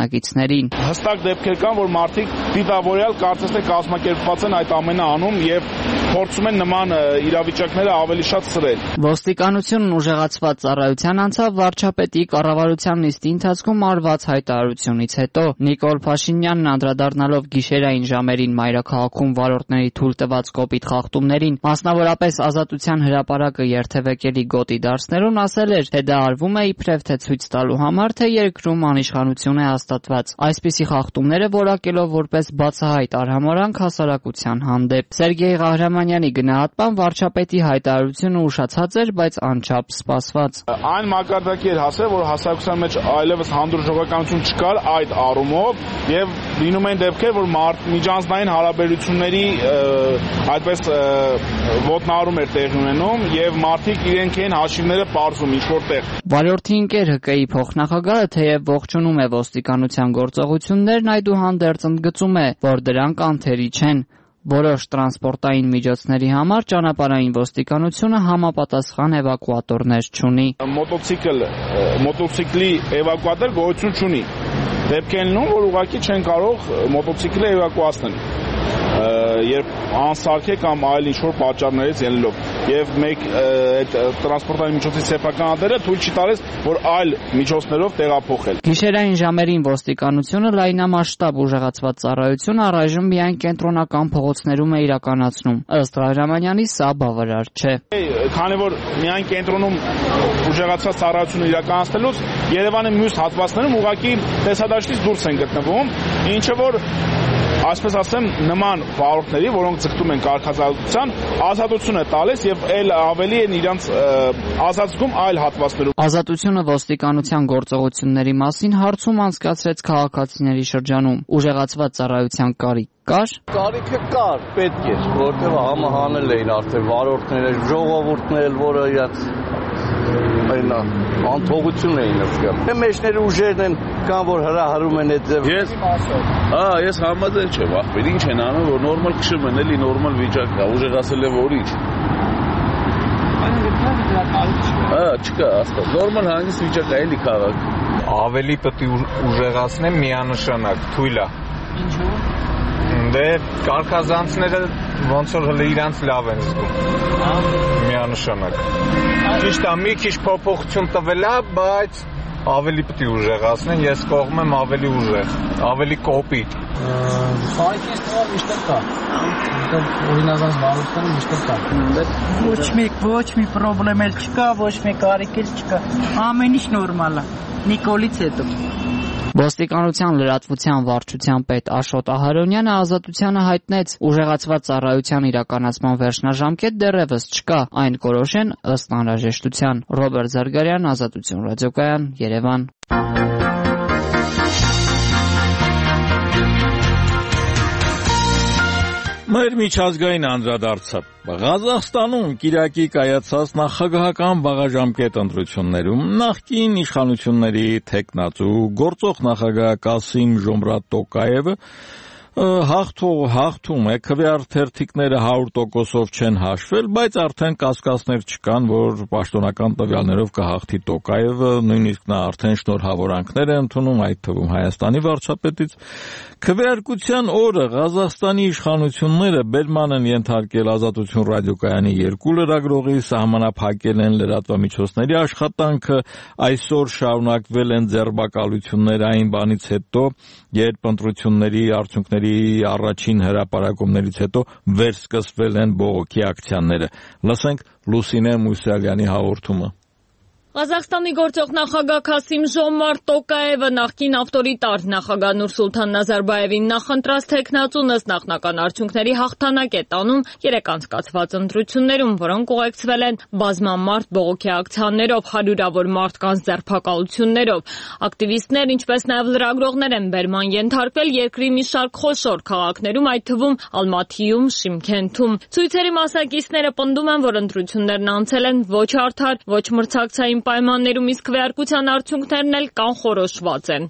մասնակիցներին։ Հստակ դեպքեր կան, որ մարդիկ դիտավորյալ կարծես թե կազմակերպված են այդ ամենը անում եւ փորձում են նման իրավիճակները ավելի շատ սրել։ Ոստիկանությունն ուժեղացված ծառայության անցավ վարչապետի կառավարության նիստի ընթացքում արված հայտարարությունից հետո։ Նիկոլ Փաշինյանն անդրադառնալով գիշերային ժամերին մայրաքաղաքում վարորդների թույլ տված կոպիտ խախտումներին, մասնավորապես Ազատության հրապարակը երթևեկելի գոտի դարձնելուն, ասել էր, թե դա արվում է իբրև թե ցույց տալու համար, թե երկրում անիշխանություն է հաստատված։ Այսպիսի խախտումները որակելով որպես բացահայտ արհամարհանք հասարակության հանդեպ։ Սերգեյ Ղահրամանյանի գնահատմամբ վարչապետի հայտարարությունը ուշացած էր, բայց անչափ սպասված։ Այն մակարդակի էր հասել, որ հասարակության մեջ այլևս հանդուրժողականություն չկար այդ առումով եւ լինում են դեպքեր, որ միջանձնային հարաբերությունների այդպես ոտնահարում էր տեղի ունենում եւ մարդիկ իրենք են հաշիվները պարզում ինչ որտեղ։ Վարորդի ընկեր ՀԿ-ի փոխնախագահը թեև ողջունում է ոստիկանության գործողություններն, այդուհանդերձ ընդգծում է, որ դրանք անթերի չեն։ Որոշ տրանսպորտային միջոցների համար ճանապարհային ոստիկանությունը համապատասխան էվակուատորներ չունի։ Մոտոցիկլ, մոտոցիկլի էվակուատոր գոյություն չունի։ Դեպք են լինում, որ ուղղակի չեն կարող մոտոցիկլը էվակուացնել, երբ անսարք է կամ այլ ինչ-որ պատճառներից ելնելով։ Եվ մեկ այդ տրանսպորտային միջոցի սեփականատերը թույլ չի տալիս, որ այլ միջոցներով տեղափոխել։ Գիշերային ժամերին ոստիկանությունը լայնամասշտաբ ուժեղացված ծառայություն առայժմ միայն կենտրոնական փողոցներում է իրականացնում։ Ըստ Ղահրամանյանի, սա բավարար չէ։ Քանի որ միայն կենտրոնում ուժեղացված ծառայությունը իրականացնելուց Երևանի մյուս հատվածներում ուղղակի տեսադաշտից դուրս են գտնվում, ինչը որ այսպես ասեմ, նման վարորդների, որոնք ձգտում են կարգազատության, ազատություն է տալիս եւ այլ ավելի են իրանց ազատում այլ հատվածներում։ Ազատությունը ոստիկանության գործողությունների մասին հարցում անցկացրեց քաղաքացիների շրջանում։ Ուժեղացված ծառայության կարիք կար։ Կարիքը կար, պետք էր, որտեղ համահանել էին արդեն վարորդները, ժողովուրդն էլ, որը իրաց այնա անթողություն էին զգում։ Թե մեջների ուժերն են կան, որ հրահրում են այդ ձև։ Ես հա, ես համաձայն չեմ, ախպեր, ինչ են անում, որ նորմալ քշում են, էլի նորմալ վիճակ կա, ուժեղացել է որ ինչ։ Հա, չկա, աստղ, նորմալ հանգիստ վիճակ է, էլի քաղաք։ Ավելի պետք է ուժեղացնեմ միանշանակ, թույլ է։ Ինչու՞։ Դե կարգազանցները ոնց որ հələ իրանց լավ են զգում։ Միանշանակ։ Ճիշտ է, մի քիչ փոփոխություն տվել է, բայց ավելի պետք է ուժեղացնեն, ես կողմ եմ ավելի ուժեղ, ավելի կոպիտ։ Կարիք ես թվալ միշտ կա։ Օրինազանց վարորդները միշտ կա։ Ոչ մի ոչ մի խնդրեմ էլ չկա, ոչ մի կարիք էլ չկա։ Ամեն ինչ նորմալ է։ Նիկոլից հետո։ Ոստիկանության լրատվության վարչության պետ Աշոտ Ահարոնյանը Ազատությանը հայտնեց, ուժեղացված ծառայության իրականացման վերջնաժամկետ դեռևս չկա, այն կորոշեն ըստ անհրաժեշտության։ Ռոբերտ Զարգարյան, Ազատություն ռադիոկայան, Երևան։ Մեր միջազգային անդրադարձը Ղազախստանում Կիրակի կայացած նախագահական վաղաժամկետ ընտրություններում նախկին իշխանությունների թեկնածու գործող նախագահ Կասիմ Ժոմրատ Տոկաևը հաղթող հաղթում է, քվեար թերթիկները հարյուր տոկոսով չեն հաշվել, բայց արդեն կասկածներ չկան, որ պաշտոնական տվյալներով կհաղթի Տոկաևը, նույնիսկ նա արդեն շնորհավորանքներ է ընդունում, այդ թվում Հայաստանի վարչապետից։ Քվեարկության օրը Ղազախստանի իշխանությունները բերման են ենթարկել Ազատություն ռադիոկայանի երկու լրագրողի, սահմանափակել են լրատվամիջոցների աշխատանքը, այսօր շարունակվել են ձերբակալություններ այն բանից հետո, երբ ընտրությունների արդյունքների առաջին հրապարակումներից հետո վերսկսվել են բողոքի ակցիաները։ Լսենք Լուսինե Մուսալյանի հաղորդումը։ Ղազախստանի գործող նախագահ Քասիմ Ժոմարտ Տոկաևը նախկին ավտորիտար նախագահ Նուրսուլթան Նազարբաևին նախընտրած թեկնածուն ըստ նախնական արդյունքների հաղթանակ է տանում երեք անցկացված ընտրություններում, որոնք ուղեկցվել են բազմամարդ բողոքի ակցիաներով, հարյուրավոր մարդկանց ձերբակալություններով։ Ակտիվիստներ, ինչպես նաև լրագրողներ են բերման ենթարկվել երկրի մի շարք խոշոր քաղաքներում, այդ թվում Ալմաթիում, Շիմքենթում։ Ցույցերի մասնակիցները պնդում են, որ ընտրություններն անցել են ոչ արդար, ոչ մրցակցային պայմաններում, իսկ քվեարկության արդյունքներն էլ կանխորոշված են։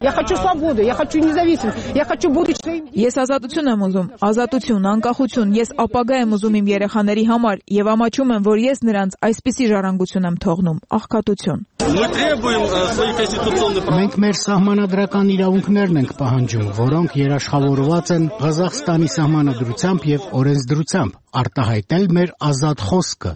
Ես ազատություն եմ ուզում, ազատություն, անկախություն, ես ապագա եմ ուզում իմ երեխաների համար եւ ամաչում եմ, որ ես նրանց այսպիսի ժառանգություն եմ թողնում, աղքատություն։ Մենք մեր սահմանադրական իրավունքներն ենք պահանջում, որոնք երաշխավորված են Ղազախստանի սահմանադրությամբ եւ օրենսդրությամբ, արտահայտել մեր ազատ խոսքը։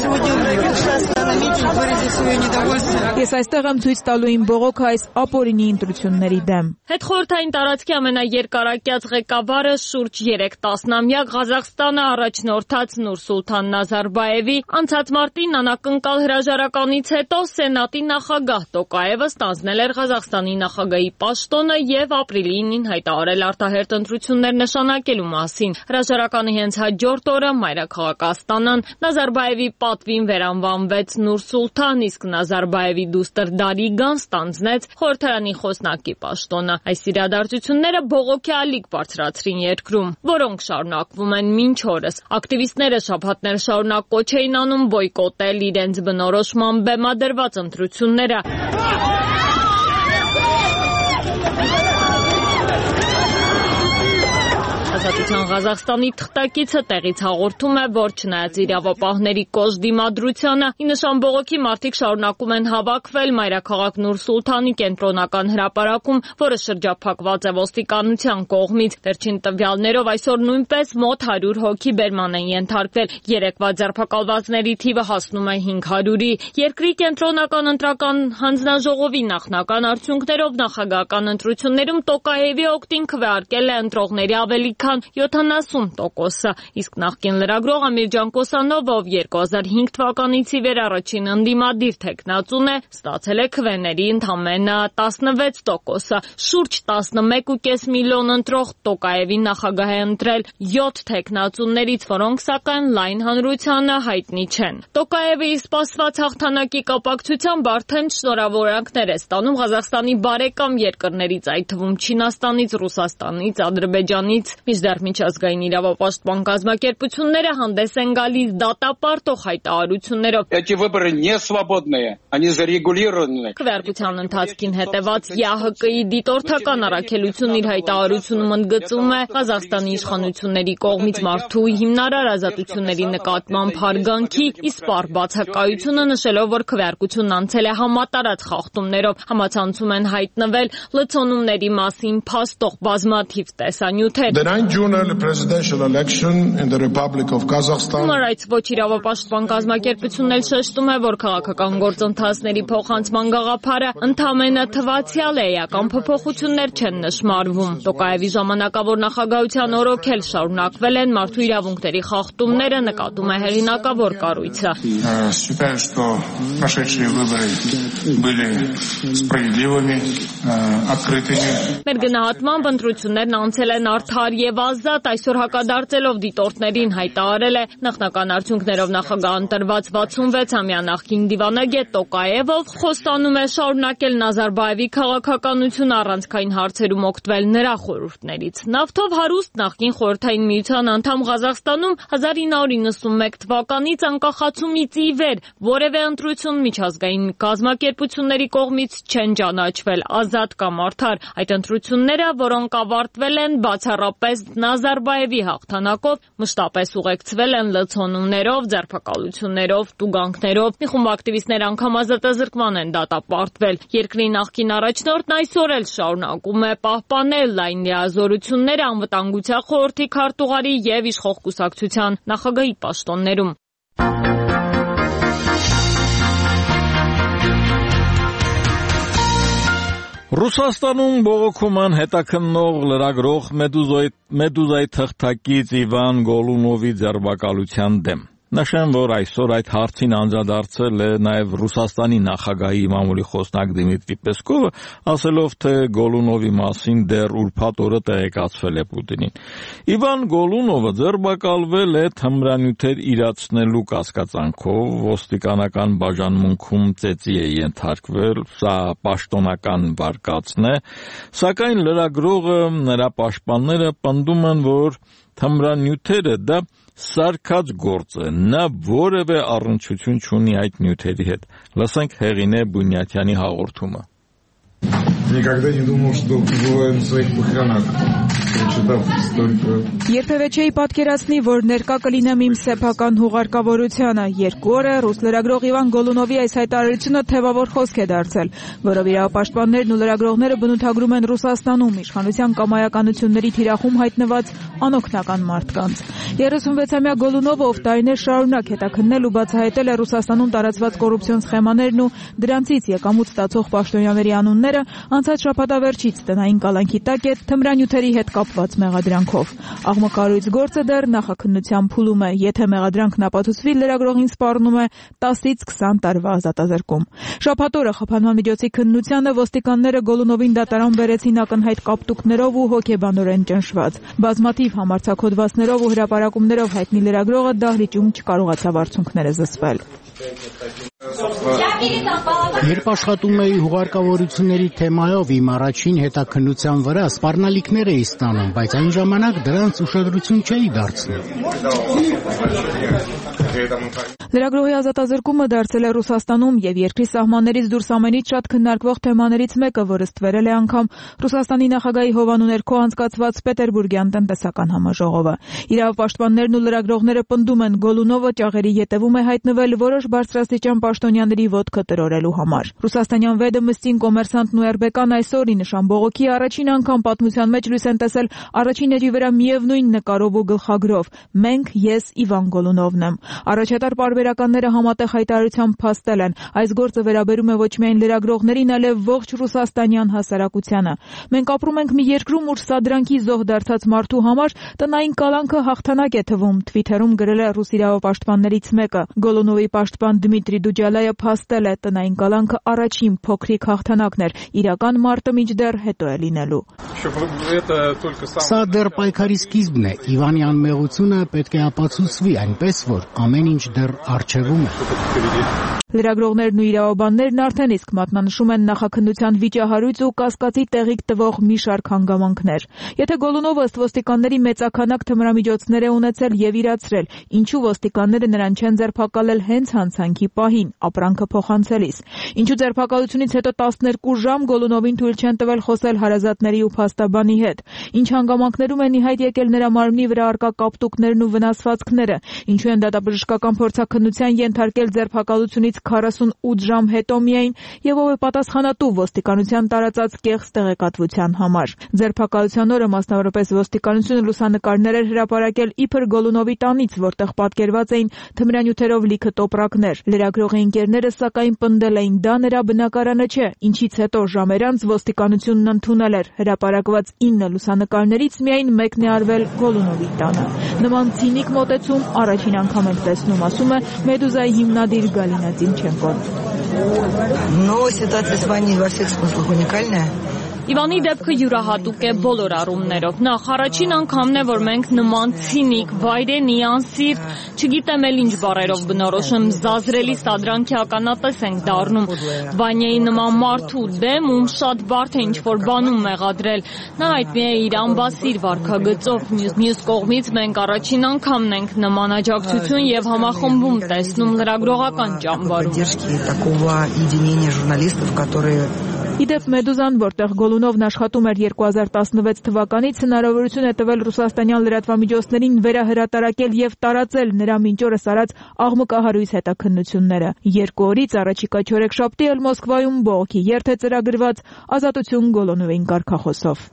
Ես այստեղ եմ ցույց տալու իմ բողոքը այս ապօրինի ընտրությունների դեմ։ Հետխորհրդային տարածքի ամենաերկարակյաց ղեկավարը շուրջ երեք տասնամյակ Ղազախստանը առաջնորդած Նուրսուլթան Նազարբաևի անցած մարտին անակնկալ հրաժարականից հետո Սենատի նախագահ Տոկաևը ստանձնել էր Ղազախստանի նախագահի պաշտոնը եւ ապրիլին հայտարարել արտահերթ ընտրություններ նշանակելու մասին։ Հրաժարականի հենց հաջորդ օրը մայրաքաղաք Աստանան Նազարբաևի պատվին վերանվանվեց Նուրսուլթան, իսկ Նազարբաևի դուստր Դարիգան ստանձնեց խորհրդարանի խոսնակի պաշտոնը։ Այս իրադարձությունները բողոքի ալիք բարձրացրին երկրում, որոնք շարունակվում են մինչ օրս։ Ակտիվիստները շաբաթներ շարունակ կոչ էին անում բոյկոտել իրենց բնորոշման բեմադրված ընտրությունները։ Ազատության Ղազախստանի թղթակիցը տեղից հաղորդում է, որ չնայած իրավապահների կոշտ դիմադրությանը, ի նշան բողոքի մարդիկ շարունակում են հավաքվել մայրաքաղաք Նուրսուլթանի կենտրոնական հրապարակում, որը շրջափակված է ոստիկանության կողմից։ Վերջին տվյալներով այսօր նույնպես մոտ հարյուր հոգի բերման են ենթարկվել։ Երեկվա ձերբակալվածների թիվը հասնում է հինգ հարյուրի։ Երկրի կենտրոնական ընտրական հանձնաժողովի նախնական արդյունքներով նախագահական ընտրություններում Տոկաևի օգտին քվեարկել է ընտրողների ավելի քան յոթանասուն տոկոսը, իսկ նախկին լրագրող Ամիրջան Կոսանովը, ով երկու հազար հինգ թվականից ի վեր առաջին ընդդիմադիր թեկնածուն է, ստացել է քվեների ընդամենը տասնվեց տոկոսը։ Շուրջ տասնմեկ ու կես միլիոն ընտրող Տոկաևի նախագահ է ընտրել յոթ թեկնածուներից, որոնք սակայն լայն հանրությանը հայտնի չեն։ Տոկաևի սպասված հաղթանակի կապակցությամբ արդեն շնորհավորանքներ է ստանում Ղազախստանի բարեկամ երկրներից, այդ թվում Չինաստանից, Ռուսաստանից, Ադրբեջանից։ Մինչդեռ միջազգային իրավապաշտպան կազմակերպությունները հանդես են գալիս դատապարտող հայտարարություններով։ Քվեարկության ընթացքին հետևած ԵԱՀԿ-ի դիտորդական առաքելությունն իր հայտարարությունում ընդգծում է Ղազախստանի իշխանությունների կողմից մարդու հիմնարար ազատությունների նկատմամբ հարգանքի իսպառ բացակայությունը, նշելով, որ քվեարկությունն անցել է համատարած խախտումներով։ Համացանցում են հայտնվել լցոնումների մասին փաստող բազմաթիվ տեսանյութեր։ Human Rights Watch իրավապաշտպան կազմակերպությունն էլ շեշտում է, որ քաղաքական գործընթացների փոխանցման գաղափարը ընդամենը թվացյալ է, էական փոփոխություններ չեն նշմարվում։ Տոկաևի ժամանակավոր նախագահության օրոք էլ շարունակվել են մարդու իրավունքների խախտումները, նկատում է հեղինակավոր կառույցը։ Մեր գնահատմամբ ընտրություններն անցել են արդար եւ ազատ, այսօր հակադարձելով դիտորդներին հայտարարել է նախնական արդյունքներով նախագահ ընտրված վաթսունվեցամյա նախկին դիվանագետ Տոկաևը, խոստանում է շարունակել Նազարբաևի քաղաքականությունը, առանցքային հարցերում օգտվել նրա խորհուրդներից։ Նավթով հարուստ նախկին խորհրդային միության անդամ Ղազախստանում հազար ինը հարյուր իննսունմեկ թվականից անկախացումից ի վեր որևէ ընտրություն միջազգային կազմակերպությունների կողմից չեն ճանաչվել ազատ կամ արդար։ Այդ ընտրությունները, որոնք ավարտվել են բացառապես Նազարբաևի հաղթանակով, մշտապես ուղեկցվել են լցոնումներով, ձերբակալություններով, տուգանքներով։ Մի խումբ ակտիվիստներ անգամ ազատազրկման են դատապարտվել։ Երկրի նախկին առաջնորդն այսօր էլ շարունակում է պահպանել լայն լիազորությունները անվտանգության խորհրդի քարտուղարի եւ իշխող կուսակցության նախագահի պաշտոններում։ Ռուսաստանում բողոքում են հետաքննող լրագրող Մեդուզայի թղթակից Իվան Գոլունովի ձերբակալության դեմ։ Նշեմ, որ այսօր այդ հարցին անդրադարձել է նաև Ռուսաստանի նախագահի մամուլի խոսնակ Դիմիտրի Պեսկովը, ասելով, թե Գոլունովի մասին դեռ ուրբաթ օրը տեղեկացվել է Պուտինին։ Իվան Գոլունովը ձերբակալվել է թմրանյութեր իրացնելու կասկածանքով, ոստիկանական բաժանմունքում ծեծի է ենթարկվել, սա պաշտոնական վարկածն է, սակայն լրագրողը, նրա պաշտպանները պնդում են, որ թմրանյութերը դա սարքած գործ է, նա որևէ առնչություն չունի այդ նյութերի հետ։ Լսենք Հեղինե Բունյաթյանի հաղորդումը։ Никогда не думал, что побываю на своих похоронах. Прочитав столько. Երբևէ չէի պատկերացնի, որ ներկա կլինեմ իմ սեփական հուղարկավորությանը։ Երկու օր է ռուս լրագրող Իվան Գոլունովի այս հայտարարությունը թևավոր խոսք է դարձել, որով իրավապաշտպաններն ու լրագրողները բնութագրում են Ռուսաստանում իշխանության կամայականությունների թիրախում հայտնված անօգնական մարդկանց։ երեսունվեցամյա Գոլունովը, ով տարիներ շարունակ հետաքննել ու բացահայտել է Ռուսաստանում տարածված կոռուպցիոն սխեմաներն ու դրանցից եկամուտ ստացող պաշտոնյաների անունները, անցած շաբաթավերջից տնային կալանքի տակ է թմրանյութերի հետ կապված մեղադրանքով։ Աղմկարույց գործը դեռ նախաքննության փուլում է, եթե մեղադրանքն ապացուցվի, լրագրողին սպառնում է տասից քսան տարվա ազատազրկում։ Շաբաթ օրը խփանման միջոցի քննությանը ոստիկանները Գոլունովին դատարան բերեցին ակնհայտ կապտուկներով ու հոգեբանորեն ճնշված։ Բազմաթիվ համարձակհոդվածներով ու հրապարակումներով հայտնի լրագրողը դահլիճում չկարողացավ արդյունքները զսպել։ Երբ աշխատում էի հուղարկավորությունների թեմայով, իմ առաջին հետաքննության վրա սպառնալիքներ էի ստանում, բայց այն ժամանակ դրանց ուշադրություն չէի դարձնում։ Լրագրողի ազատազրկումը դարձել է Ռուսաստանում եւ երկրի սահմաններից դուրս ամենից շատ քննարկվող թեմաներից մեկը, որը ստվերել է անգամ Ռուսաստանի նախագահի հովանու ներքո անցկացված Պետերբուրգյան տնտեսական համաժողովը։ Իրավապաշտպաններն ու լրագրողները պնդում են, Գոլունովը ճաղերի ետևում է հայտնվել որոշ բարձրաստիճան պաշտոնյաների ոտքը տրորելու համար։ Ռուսաստանյան Վեդոմստին, Կոմերսանտն ու er բի-ն այսօր ի նշան բողոքի առաջին անգամ պատմության մեջ լույս են տեսել առաջին էջի վրա միևնույն նկարով ու գլխագրով՝ «Մենք, ես Իվան Գոլունովն եմ»։ Առաջատար պարբերականները համատեղ հայտարարությամբ փաստել են, այս գործը վերաբերում է ոչ միայն լրագրողներին, այլև ողջ ռուսաստանյան հասարակությանը։ Մենք ապրում ենք մի երկրում, ուր սադրանքի զոհ դարձած մարդու համար տնային կալանքը հաղթանակ է թվում, Թվիթերում գրել է ռուս իրավապաշտպաններից մեկը։ Գոլունովի պաշտպան Դմիտրի Դուջալայը փաստել է, տնային կալանքը առաջին փոքրիկ հաղթանակն էր, իրական մարտը մինչդեռ հետո է լինելու։ Սա դեռ պայքարի սկիզբն է։ Իվանի անմեղությունը պետք է ապացուցվի, այնպես որ ամեն ինչ դեռ առջևում է։ Լրագրողներն ու իրավաբաններն արդեն իսկ մատնանշում են նախաքննության վիճահարույց ու կասկածի տեղիք տվող մի շարք հանգամանքներ։ Եթե Գոլունովը ըստ ոստիկանների մեծաքանակ թմրամիջոցներ է ունեցել եւ իրացրել, ինչու ոստիկանները նրան չեն ձերբակալել հենց հանցանքի պահին, ապրանքը փոխանցելիս։ Ինչու ձերբակալությունից հետո տասներկու ժամ Գոլունովին թույլ չեն տվել խոսել հարազատների ու փաստաբանի հետ։ Ինչ հանգամանքներում են ի հայտ եկել նրա մարմնի վրա առկա կապտուկներն ու վնասվածքները։ Ինչու են դատաբժշկական փորձաքննության ենթարկել ձերբակալությունից քառասունութ ժամ հետո միայն եւ ով է պատասխանատու ոստիկանության տարածած կեղծ տեղեկատվության համար։ Ձերբակալության օրը մասնավորապես ոստիկանությունը լուսանկարներ էր հրապարակել իբր Գոլունովի տանից, որտեղ պատկերված էին թմրանյութերով լիքը տոպրակներ։ Լրագրողի ընկերները սակայն պնդել էին, դա նրա բնակարանը չէ, ինչից հետո ժամեր անց ոստիկանությունն ընդունել էր հրապարակված ինը լուսանկարներից միայն մեկն է արվել Գոլունովի տանը։ Նման ցինիկ մոտեցում առաջին անգամ ենք տեսնում, ասում է Մեդուզայի հիմնադիր Գալինա Тимченко. Но ситуация с Ваней во всех смыслах уникальная. Իվանի դեպքը յուրահատուկ է բոլոր առումներով։ Նախ առաջին անգամն է, որ մենք նման ցինիկ, վայրենի, անսիրտ, չգիտեմ էլ ինչ բառերով բնորոշեմ, զազրելի սադրանքի ականատես ենք դառնում։ Վանյայի նման մարդու դեմ, ում շատ բարդ է ինչ-որ բանում մեղադրել։ Նա հայտնի է իր անբասիր վարքագծով։ Մյուս կողմից մենք առաջին անգամն ենք նման աջակցություն եւ համախմբում տեսնում լրագրողական ճամբարում։ Իդեպ Մեդուզան, որտեղ Գոլունովն աշխատում էր երկու հազար տասնվեց թվականից, հնարավորություն է տվել ռուսաստանյան լրատվամիջոցներին վերահրատարակել եւ տարածել նրա մինչ օրս արած աղմկահարույց հետաքննությունները։ Երկու օրից առաջիկա չորեքշաբթի էլ Մոսկվայում բողոքի երթ է ծրագրված ազատություն Գոլունովին կարգախոսով։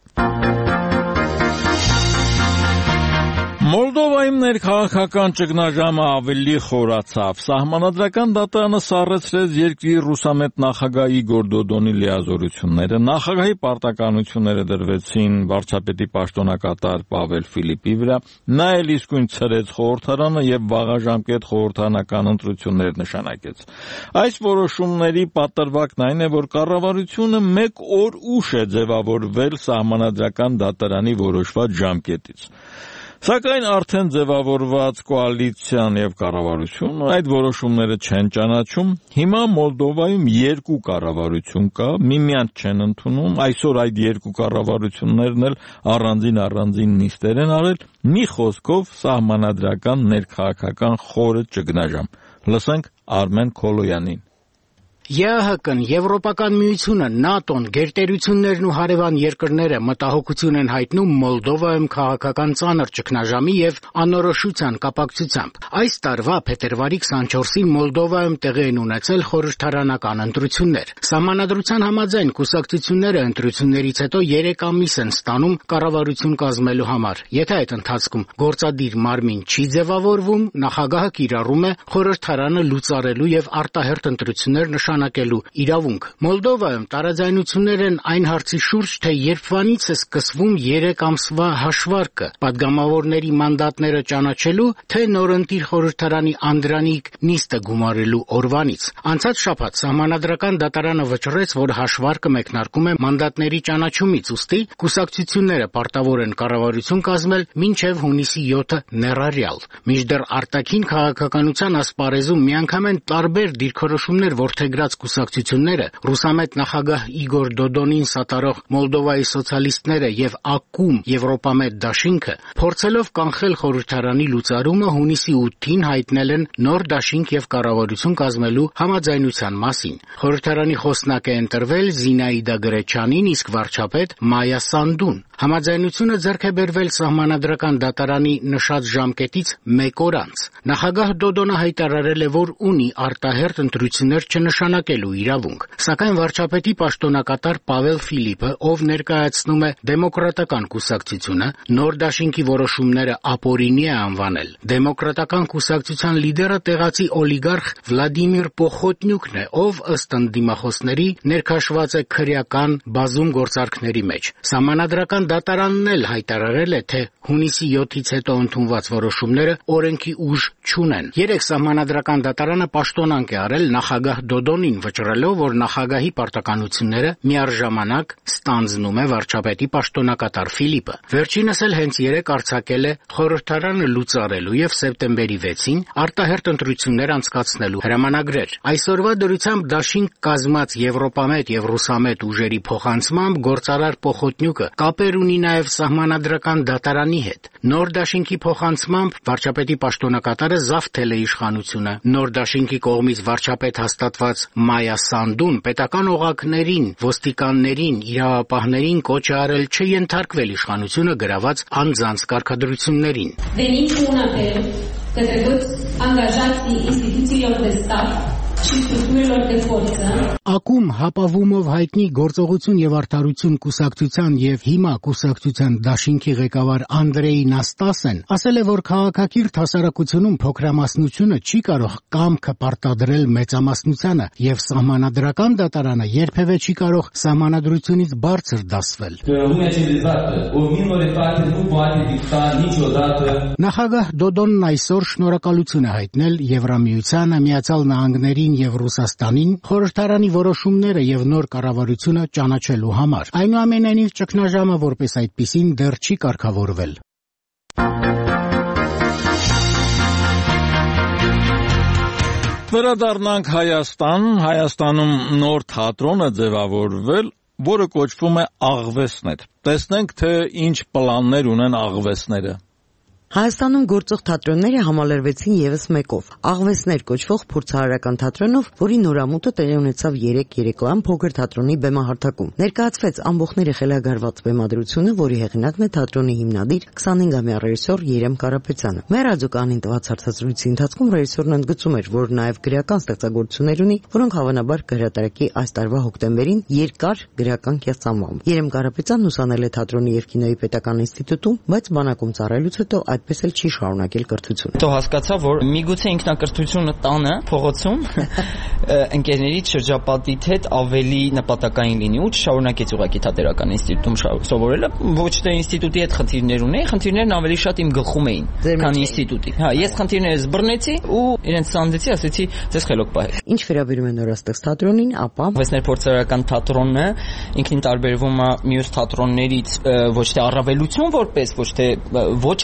Մոլդովայում ներքաղաքական ճգնաժամը ավելի խորացավ։ Սահմանադրական դատարանը սառեցրեց երկրի ռուսամետ նախագահի Գորդոդոնի լիազորությունները, նախագահի պարտականությունները դրվեցին վարչապետի պաշտոնակատար Պավել Ֆիլիպի վրա, նա էլ իսկույն ցրեց խորհրդարանը եւ վաղաժամկետ խորհրդարանական ընտրություններ նշանակեց։ Այս որոշումների պատրվակն այն է, որ կառավարությունը մեկ օր ուշ է ձևավորվել սահմանադրական դատարանի որոշված ժամկետից։ Սակայն արդեն ձևավորված կոալիցիան եւ կառավարությունը այդ որոշումները չեն ճանաչում։ Հիմա Մոլդովայում երկու կառավարություն կա, միմյանց չեն ընդունում։ Այսօր այդ երկու կառավարություններն էլ առանձին-առանձին նիստեր են արել, մի խոսքով սահմանադրական ներքաղաքական խորը ճգնաժամ։ Լսենք Արմեն Քոլոյանին։ ԵԱՀԿ-ն, Եվրոպական միությունը, ՆԱՏՕ-ն, գերտերություններն ու հարևան երկրները մտահոգություն են հայտնում Մոլդովայում քաղաքական ծանր ճգնաժամի եւ անորոշության կապակցությամբ։ Այս տարվա փետրվարի քսանչորսին Մոլդովայում տեղի են ունեցել խորհրդարանական ընտրություններ։ Սահմանադրության համաձայն կուսակցությունները ընտրություններից հետո երեք ամիս են ստանում կառավարություն կազմելու համար։ Եթե այդ ընթացքում գործադիր մարմին չի ձևավորվում, նախագահը կիրառում է խորհրդարանը լուծարելու եւ արտահերթ ընտրություններ նշանակելու իրավունք։ Մոլդովայում տարաձայնություններ են այն հարցի շուրջ, թե երբվանից է սկսվում երեք ամսվա հաշվարկը, падգամավորների մանդատները ճանաչելու, թե նորընտիր խորհրդարանի անդրանիկ նիստը գումարելու օրվանից։ Անցած շաբաթ Սահմանադրական դատարանը վճռեց, որ հաշվարկը մեկնարկում է մանդատների ճանաչումից, ուստի կուսակցությունները պարտավոր են կառավարություն կազմել մինչև հունիսի յոթը ներառյալ։ Մինչդեռ արտաքին քաղաքականության ասպարեզում միանգամայն տարբեր դիրքորոշումներ որդեգրած կուսակցությունները, ռուսամետ նախագահ Իգոր Դոդոնին սատարող Մոլդովայի սոցիալիստները եւ ԱԿՈՒՄ Եվրոպամետ դաշինքը, փորձելով կանխել խորհրդարանի լուծարումը, հունիսի ութին հայտնել են նոր դաշինք եւ կառավարություն կազմելու համաձայնության մասին։ Խորհրդարանի խոսնակ է ընտրվել Զինաիդա Գրեչյանին, իսկ վարչապետ Մայա Սանդուն։ Համաձայնությունը ձեռք է բերվել Սահմանադրական դատարանի նշած ժամկետից մեկ օր անց։ Նախագահ Դոդոնը հայտարարել է, որ ունի արտահերթ ընտրություններ չնշանակելու իրավունք, սակայն վարչապետի պաշտոնակատար Պավել Ֆիլիպը, ով ներկայացնում է Դեմոկրատական կուսակցությունը, նոր դաշինքի որոշումները ապօրինի է անվանել։ Դեմոկրատական կուսակցության լիդերը տեղացի օլիգարխ Վլադիմիր Պոխոտնյուկն է, ով ըստ ընդդիմախոսների ներքաշված է քրեական բազում գործարքների մեջ։ Սահմանադրական դատարանն էլ հայտարարել է, թե հունիսի յոթից հետո ընդունված որոշումները օրենքի ուժ չունեն։ Երեք Սահմանադրական դատարանը պաշտոնանկ է արել նախագահ Դոդոնին, վճռելով, որ նախագահի պարտականությունները միառժամանակ ստանձնում է վարչապետի պաշտոնակատար Ֆիլիպը։ Վերջինս էլ հենց երեք արձակել է խորհրդարանը լուծարելու եւ սեպտեմբերի վեցին արտահերթ ընտրություններ անցկացնելու հրամանագրեր։ Այսօրվա դրությամբ դաշինք կազմած Եվրոպամետ եւ ռուսամետ ուժերի փոխանցմամբ գործարար Պոխոտնյուկը կապեր ունի նաեւ Սահմանադրական դատարանի հետ։ Նոր դաշինքի փոխանցմամբ վարչապետի պաշտոնակատարը զավթել է իշխանությունը։ Նոր դաշինքի կողմից վարչապետ հաստատված Մայա Սանդուն պետական օղակներին, ոստիկաններին, իրավապահներին կոչ է արել չենթարկվել իշխանությունը գրաված անձանց կարգադրություններին։ Venim cu un apel către toți angajații instituțiilor de stat și structurilor de forță. ԱԿՈՒՄ հապավումով հայտնի գործողություն եւ արդարություն կուսակցության եւ հիմա կուսակցության դաշինքի ղեկավար Անդրեյ Նաստասեն ասել է, որ քաղաքակիրթ հասարակությունում փոքրամասնությունը չի կարող կամքը պարտադրել մեծամասնությանը եւ Սահմանադրական դատարանը երբևէ չի կարող Սահմանադրությունից բարձր դասվել։ Նախագահ Դոդոնն այսօր շնորհակալություն է հայտնել Եվրամիությանը, Միացյալ Նահանգներին եւ Ռուսաստանին խորհրդարանի որոշումները եւ նոր կառավարությունը ճանաչելու համար։ Այնուամենայնիվ ճգնաժամը որպես այդպիսին դեռ չի կարգավորվել։ Վերադառնանք Հայաստան, Հայաստանում նոր թատրոն է ձևավորվել, որը կոչվում է Աղվեսներ։ Տեսնենք, թե ինչ պլաններ ունեն աղվեսները։ Հայաստանում գործող թատրոնները համալրվեցին եւս մեկով՝ Աղվեսներ կոչվող փորձարարական թատրոնով, որի նորամուտը տեղի ունեցավ երեք երեկոյան փոքր թատրոնի բեմահարթակում։ Ներկայացվեց ամբողջները խելագարված բեմադրությունը, որի հեղինակն է թատրոնի հիմնադիր քսանհինգամյա ռեժիսոր Երեմ Կարապետյանը։ Մեր ռադիոկայանին տված հարցազրույցի ընթացքում ռեժիսորն ընդգծում էր, որ նաեւ գրական ստեղծագործություններ ունի, որոնք հավանաբար կհրատարակի այս տարվա հոկտեմբերին երկար գրական կեղծանմամբ։ Երեմ Կարապետյանն ուսանել է թատրոնի եւ կինոյի պետական ինստիտուտում, բայց բանակում ծառայելուց հետո այդպես էլ չի շարունակել կրթությունը։ Հետո հասկացա, որ միգուցե ինքնակրթությունը տանը, փողոցում ընկերներից շրջապատիտ հետ ավելի նպատակային լինի ու չշարունակեց ուղղակի թատերական ինստիտուտում սովորելը, ոչ թե ինստիտուտի հետ խնդիրներ ունեի, խնդիրներն ավելի շատ իմ գլխում էին, քան ինստիտուտի։ Հա, ես խնդիրներս բռնեցի ու իրենց սանդեցի, ասեցի, ձեզ խելոք պահեք։ Ինչ վերաբերում է նորաստեղծ թատրոնին, ապա Աղվեսներ փորձարարական թատրոնը ինքնին տարբերվում է մյուս թատրոններից ոչ թե առավելություն որպես, ոչ թե ոչ առավելություն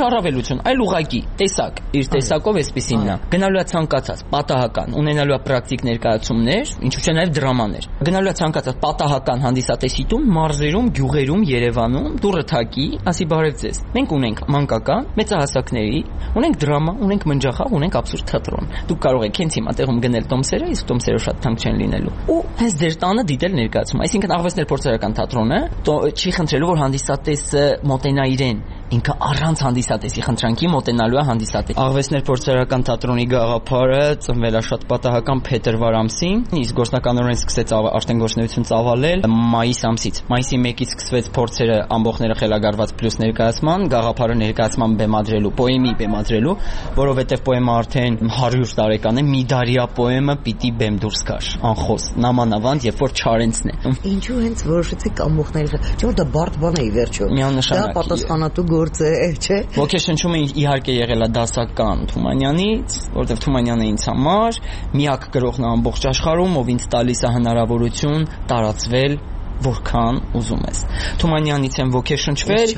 փոփոխություն, այլ ուղղակի տեսակ, իր տեսակով էսպիսին նա։ Գնալու է ցանկացած պատահական, ունենալու է պրակտիկ ներկայացումներ, ինչու՞ չէ նաև դրամաներ։ Գնալու է ցանկացած պատահական հանդիսատեսի տուն, մարզերում, գյուղերում, Երևանում, դուռը թակի, ասի բարև ձեզ։ Մենք ունենք մանկական, մեծահասակների, ունենք դրամա, ունենք մնջախաղ, ունենք աբսուրդ թատրոն։ Դուք կարող եք հենց հիմա տեղում գնել տոմսերը, իսկ տոմսերը շատ թանկ չեն լինելու։ Ու հենց ձեր տանը դիտել ներկայացում։ Այսինքն աղվեսներ փորձարարական թատրոնը չի խնդրելու, որ հանդիսատեսը մոտենա իրեն, ինքը առանց հանդիսատեսի խնդրանքի մոտենալու է հանդիսատես։ Աղվեսներ փորձարարական թատրոնի գաղափարը ծնվել է շատ պատահական փետրվար ամսին, իսկ գործնականորեն սկսեց արդեն գործունեություն ծավալել մայիս ամսից։ Մայիսի մեկից սկսվեց փորձերը ամբողջները խելագարված պլյուս ներկայացման, գաղափարը ներկայացման բեմադրելու, պոեմի բեմադրելու, որովհետև պոեմը արդեն հարյուր տարեկան է, մի դարյա պոեմը պիտի բեմ դուրս գար, անխոս, նամանավանդ, երբ որ Չարենցն է։ Ինչու հենց որոշեցիք ամբողջները, չէ՞ որ դա բարդ բան է ի վերջո։ Դա պատասխանատու գործ է, չէ՞։ Ոգեշնչումը իհարկե եղել է դասական Թումանյանից, որովհետև Թումանյանը ինձ համար միակ գրողն է ամբողջ աշխարհում, ով ինձ տալիս է հնարավորություն տարածվել որքան ուզում ես։ Թումանյանից եմ ոգեշնչվել։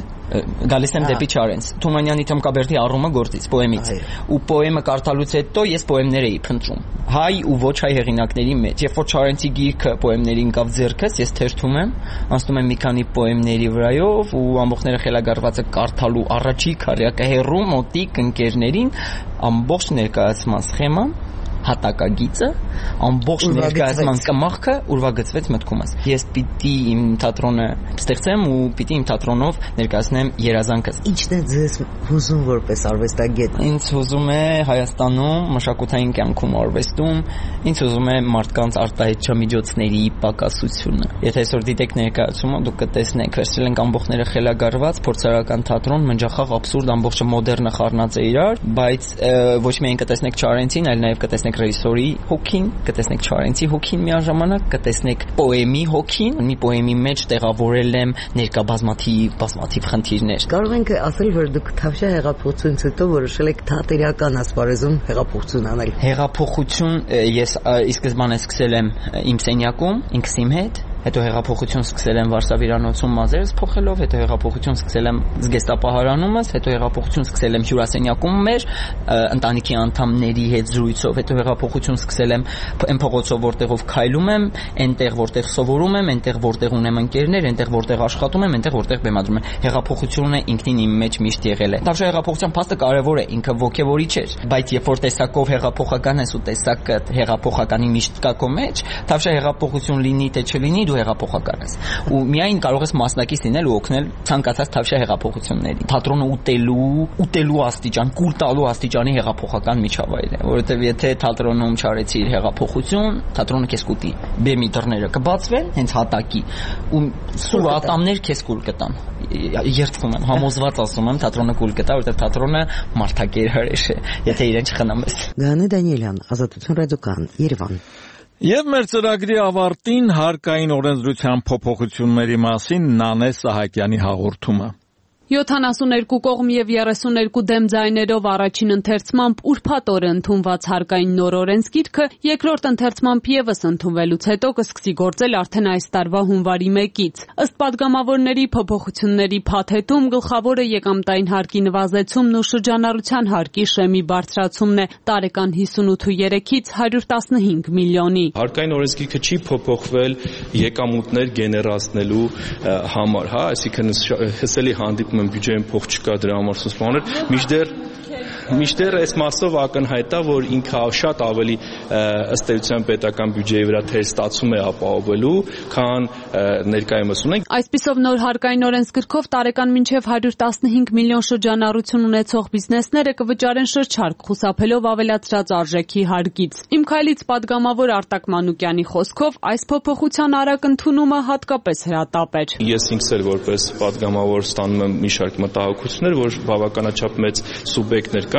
Գալիս եմ դեպի Չարենց։ Թումանյանի Թմկաբերդի առումը գործից, պոեմից։ Ու պոեմը կարդալուց հետո ես պոեմներ էի փնտրում։ Հայ ու ոչ հայ հեղինակների մեջ։ Երբ որ Չարենցի գիրքը պոեմներին կավ ձեռքս, ես թերթում եմ, անցնում եմ մի քանի պոեմների վրայով ու ամբողջները խելագարվածը կարդալու առաջի քարյակը հեռու մոտիկ ընկերներին ամբողջ ներկայացման սխեման հատակագիծը, ամբողջ ներկայացման կմախքը ուրվագծվեց մտքումս։ Ես պիտի իմ թատրոնը ստեղծեմ ու պիտի իմ թատրոնով ներկայացնեմ երազանքս։ Ինչն է ձեզ հուզում որպես արվեստագետ։ Ինձ հուզում է Հայաստանում մշակութային կյանքում արվեստում, ինձ հուզում է մարդկանց արտահայտչամիջոցների պակասությունը։ Եթե այսօր դիտեք ներկայացումը, դուք կտեսնեք, վերցրել ենք ամբողջները խելագարված, փորձարարական թատրոն, մնջախաղ, աբսուրդ, ամբողջը մոդեռնը խառնած է իրար, բայց ոչ միայն կտեսնեք Չարենցին, այլ նաև կտեսնեք ռեժիսորի հոգին, կտեսնեք Չարենցի հոգին միաժամանակ, կտեսնեք պոեմի հոգին, մի պոեմի մեջ տեղավորել եմ ներկա բազմաթիվ բազմաթիվ խնդիրներ։ Կարող ենք ասել, որ դուք Թավշյա հեղափոխությունից հետո որոշել եք թատերական ասպարեզում հեղափոխություն անել։ Հեղափոխություն ես ի սկզբանե սկսել եմ իմ սենյակում, ինքս իմ հետ, հետո հեղափոխություն սկսել եմ Վարշավիրանոցում մազերս փոխելով, հետո հեղափոխություն սկսել եմ զգեստապահարանումս, հետո հեղափոխություն սկսել եմ հյուրասենյակում մեր ընտանիքի անդամների հետ զրույցով, հետո հեղափոխություն սկսել եմ այն փողոցով, որտեղով քայլում եմ, այնտեղ որտեղ սովորում եմ, այնտեղ որտեղ ունեմ ընկերներ, այնտեղ որտեղ աշխատում եմ, այնտեղ որտեղ բեմադրում եմ։ Հեղափոխությունը ինքնին իմ մեջ միշտ եղել է։ Թավշյա հեղափոխության փաստը կարևոր է, ինքը ոգևորիչ է, բայց երբ որ տեսակով հեղափոխական ես ու տեսակը հեղափոխականի միշտ կա քո մեջ, Թավշյա հեղափոխություն լինի թե չլինի, դու հեղափոխական ես ու միայն կարող ես մասնակից լինել ու օգնել ցանկացած Թավշյա հեղափոխություններին։ Թատրոնը ուտելու, ուտելու աստիճան, կուլ տալու աստիճանի հեղափոխական միջավայր է, որովհետև եթե թատրոնում չարեցի իր հեղափոխություն, թատրոնը քեզ կուտի։ Բեմի դռները կբացվեն հենց հատակի ու սուր ատամներ քեզ կուլ կտան։ Երդվում եմ, համոզված ասում եմ, թատրոնը կուլ կտա, որովհետև թատրոնը մարդակերհարեշ է, եթե իրեն չխնամես։ Գանե Դանիելյան, Ազատություն ռադիոկայան, Երևան։ Եվ մեր ծրագրի ավարտին հարկային օրենսդրության փոփոխությունների մասին Նանե Սահակյանի հաղորդումը։ յոթանասուներկու կողմ եւ երեսուներկու դեմ ձայներով առաջին ընթերցմամբ ուրբաթ օրը ընդունված հարկային նոր օրենսգիրքը երկրորդ ընթերցմամբ եւս ընդունվելուց հետո կսկսի գործել արդեն այս տարվա հունվարի մեկից։ Ըստ падգամավորների փոփոխությունների փաթեթում գլխավորը եկամտային հարկի նվազեցումն ու շրջանառության հարկի շեմի բարձրացումն է տարեկան հիսունութից հարյուր տասնհինգ միլիոնի։ Հարկային օրենսգիրքը չի փոփոխվել եկամուտներ գեներացնելու համար, հա, այսինքն հսելի հանդիպում բյուջեին փող չկա դրա համար սպաներ, միշտեր միշտեր այս մասով ակնհայտ է, որ ինքը շատ ավելի ըստ էության պետական բյուջեի վրա թեր ստացում է ապահովելու, քան ներկայումս ունենք։ Այսպիսով նոր հարկային օրենսգրքով տարեկան մինչև հարյուր տասնհինգ միլիոն շրջանառություն ունեցող բիզնեսները կվճարեն շրջարկ, խուսափելով ավելացրած արժեքի հարկից։ Իմ քայլից падգամավոր Արտակ Մանուկյանի խոսքով այս փոփոխության արագ ընդունումը հատկապես հրատապ էր։ Ես ինքս էլ որպես падգամավոր ստանում եմ մի շարք մտահոգություններ, որ բավականաչափ մեծ սուբյեկտներ կան,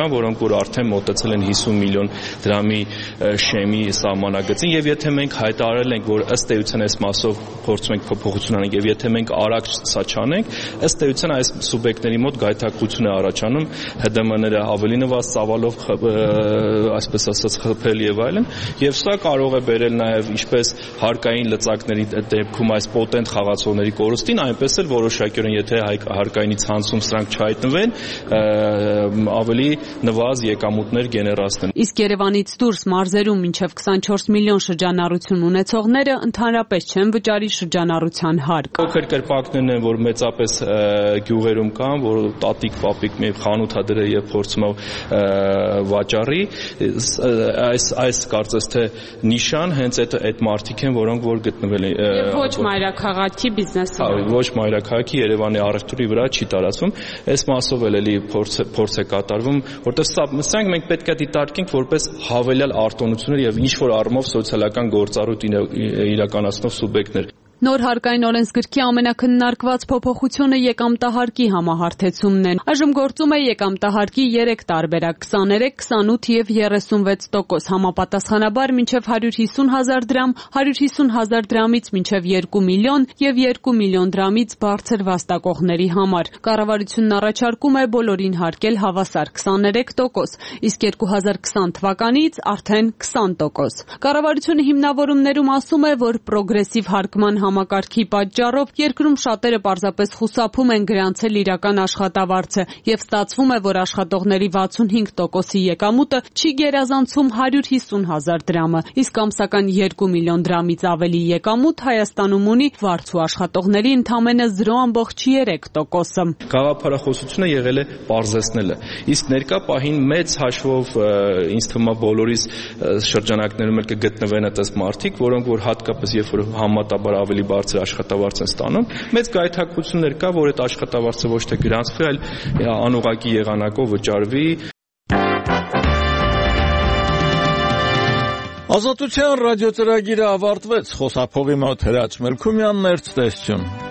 կան, որոնք որ արդեն մոտեցել են հիսուն միլիոն դրամի շեմի սահմանագծին, եւ եթե մենք հայտարարել ենք, որ ըստ էության այս մասով փորձում ենք փոփոխություն անենք, եւ եթե մենք արագ սա չանենք, ըստ էության այս սուբյեկտների մոտ գայթակղություն է առաջանում, Հ D M-ները ավելի նվազ ծավալով, այսպես ասած, խփել եւ այլն, եւ սա կարող է բերել նաեւ ինչպես հարկային լծակների դեպքում այս պոտենտ խաղացողների կորուստին, այնպես էլ որոշակիորեն եթե հարկայինի ցանցում սրանք չհայտնվեն, ավելի նվազ եկամուտներ գեներացնեն։ Իսկ Երևանից դուրս մարզերում մինչև քսանչորս միլիոն շրջանառություն ունեցողները ընդհանրապես չեն վճարի շրջանառության հարկ։ Փոքր կրպակներն են, որ մեծապես գյուղերում կան, որ տատիկ, պապիկ մի խանութ ա դրել եւ փորձում է վաճառի, այս այս կարծես թե նիշան հենց այդ այդ մարդիկ են, որոնք որ գտնվել են ոչ մայրաքաղաքի բիզնեսը։ Ոչ մայրաքաղաքի Երևանի առևտրի վրա չի տարածվում։ Այս մասով էլ էլի փորձ փորձ է կատարվում, որտեղ սա սրանք մենք պետք է դիտարկենք որպես հավելյալ արտոնություններ եւ ինչ որ առումով սոցիալական գործառույթ իրականացնող սուբյեկտներ։ Նոր հարկային օրենսգրքի ամենակննարկված փոփոխությունը եկամտահարկի համահարթեցումն է։ Այժմ գործում է եկամտահարկի երեք տարբերակ՝ քսաներեք, քսանութ եւ երեսունվեց տոկոս, համապատասխանաբար մինչև հարյուր հիսուն հազար դրամ, հարյուր հիսուն հազար դրամից մինչև երկու միլիոն եւ երկու միլիոն դրամից բարձր վաստակողների համար։ Կառավարությունն առաջարկում է բոլորին հարկել հավասար քսաներեք տոկոս, իսկ երկու հազար քսան թվականից արդեն քսան տոկոս։ Կառավարությունը հիմնավորումներում ասում է, որ պրոգրեսիվ հարկման համակարգի պատճառով երկրում շատերը պարզապես խուսափում են գրանցել իրական աշխատավարձը եւ ստացվում է, որ աշխատողների վաթսունհինգ տոկոսի եկամուտը չի գերազանցում հարյուր հիսուն հազար դրամը, իսկ ամսական երկու միլիոն դրամից ավելի եկամուտ Հայաստանում ունի վարձու աշխատողների ընդամենը զրո ամբողջ երեք տոկոսը։ Գաղափարախոսությունը եղել է պարզեցնելը, իսկ ներկա պահին մեծ հաշվով ինձ թվում է բոլորիս շրջանակներում էլ կգտնվեն այդպես մարդիկ, որոնք որ հատկապես երբ որ համատաբար ավելի բարձր աշխատավարձ են ստանում, մեծ գայթակղություններ կա, որ այդ աշխատավարձը ոչ թե գրանցվի, այլ անուղղակի եղանակով վճարվի։ Ազատության ռադիոծրագիրը ավարտվեց, խոսափողի մոտ Հրաչ Մելքումյանն էր, ցտեսություն։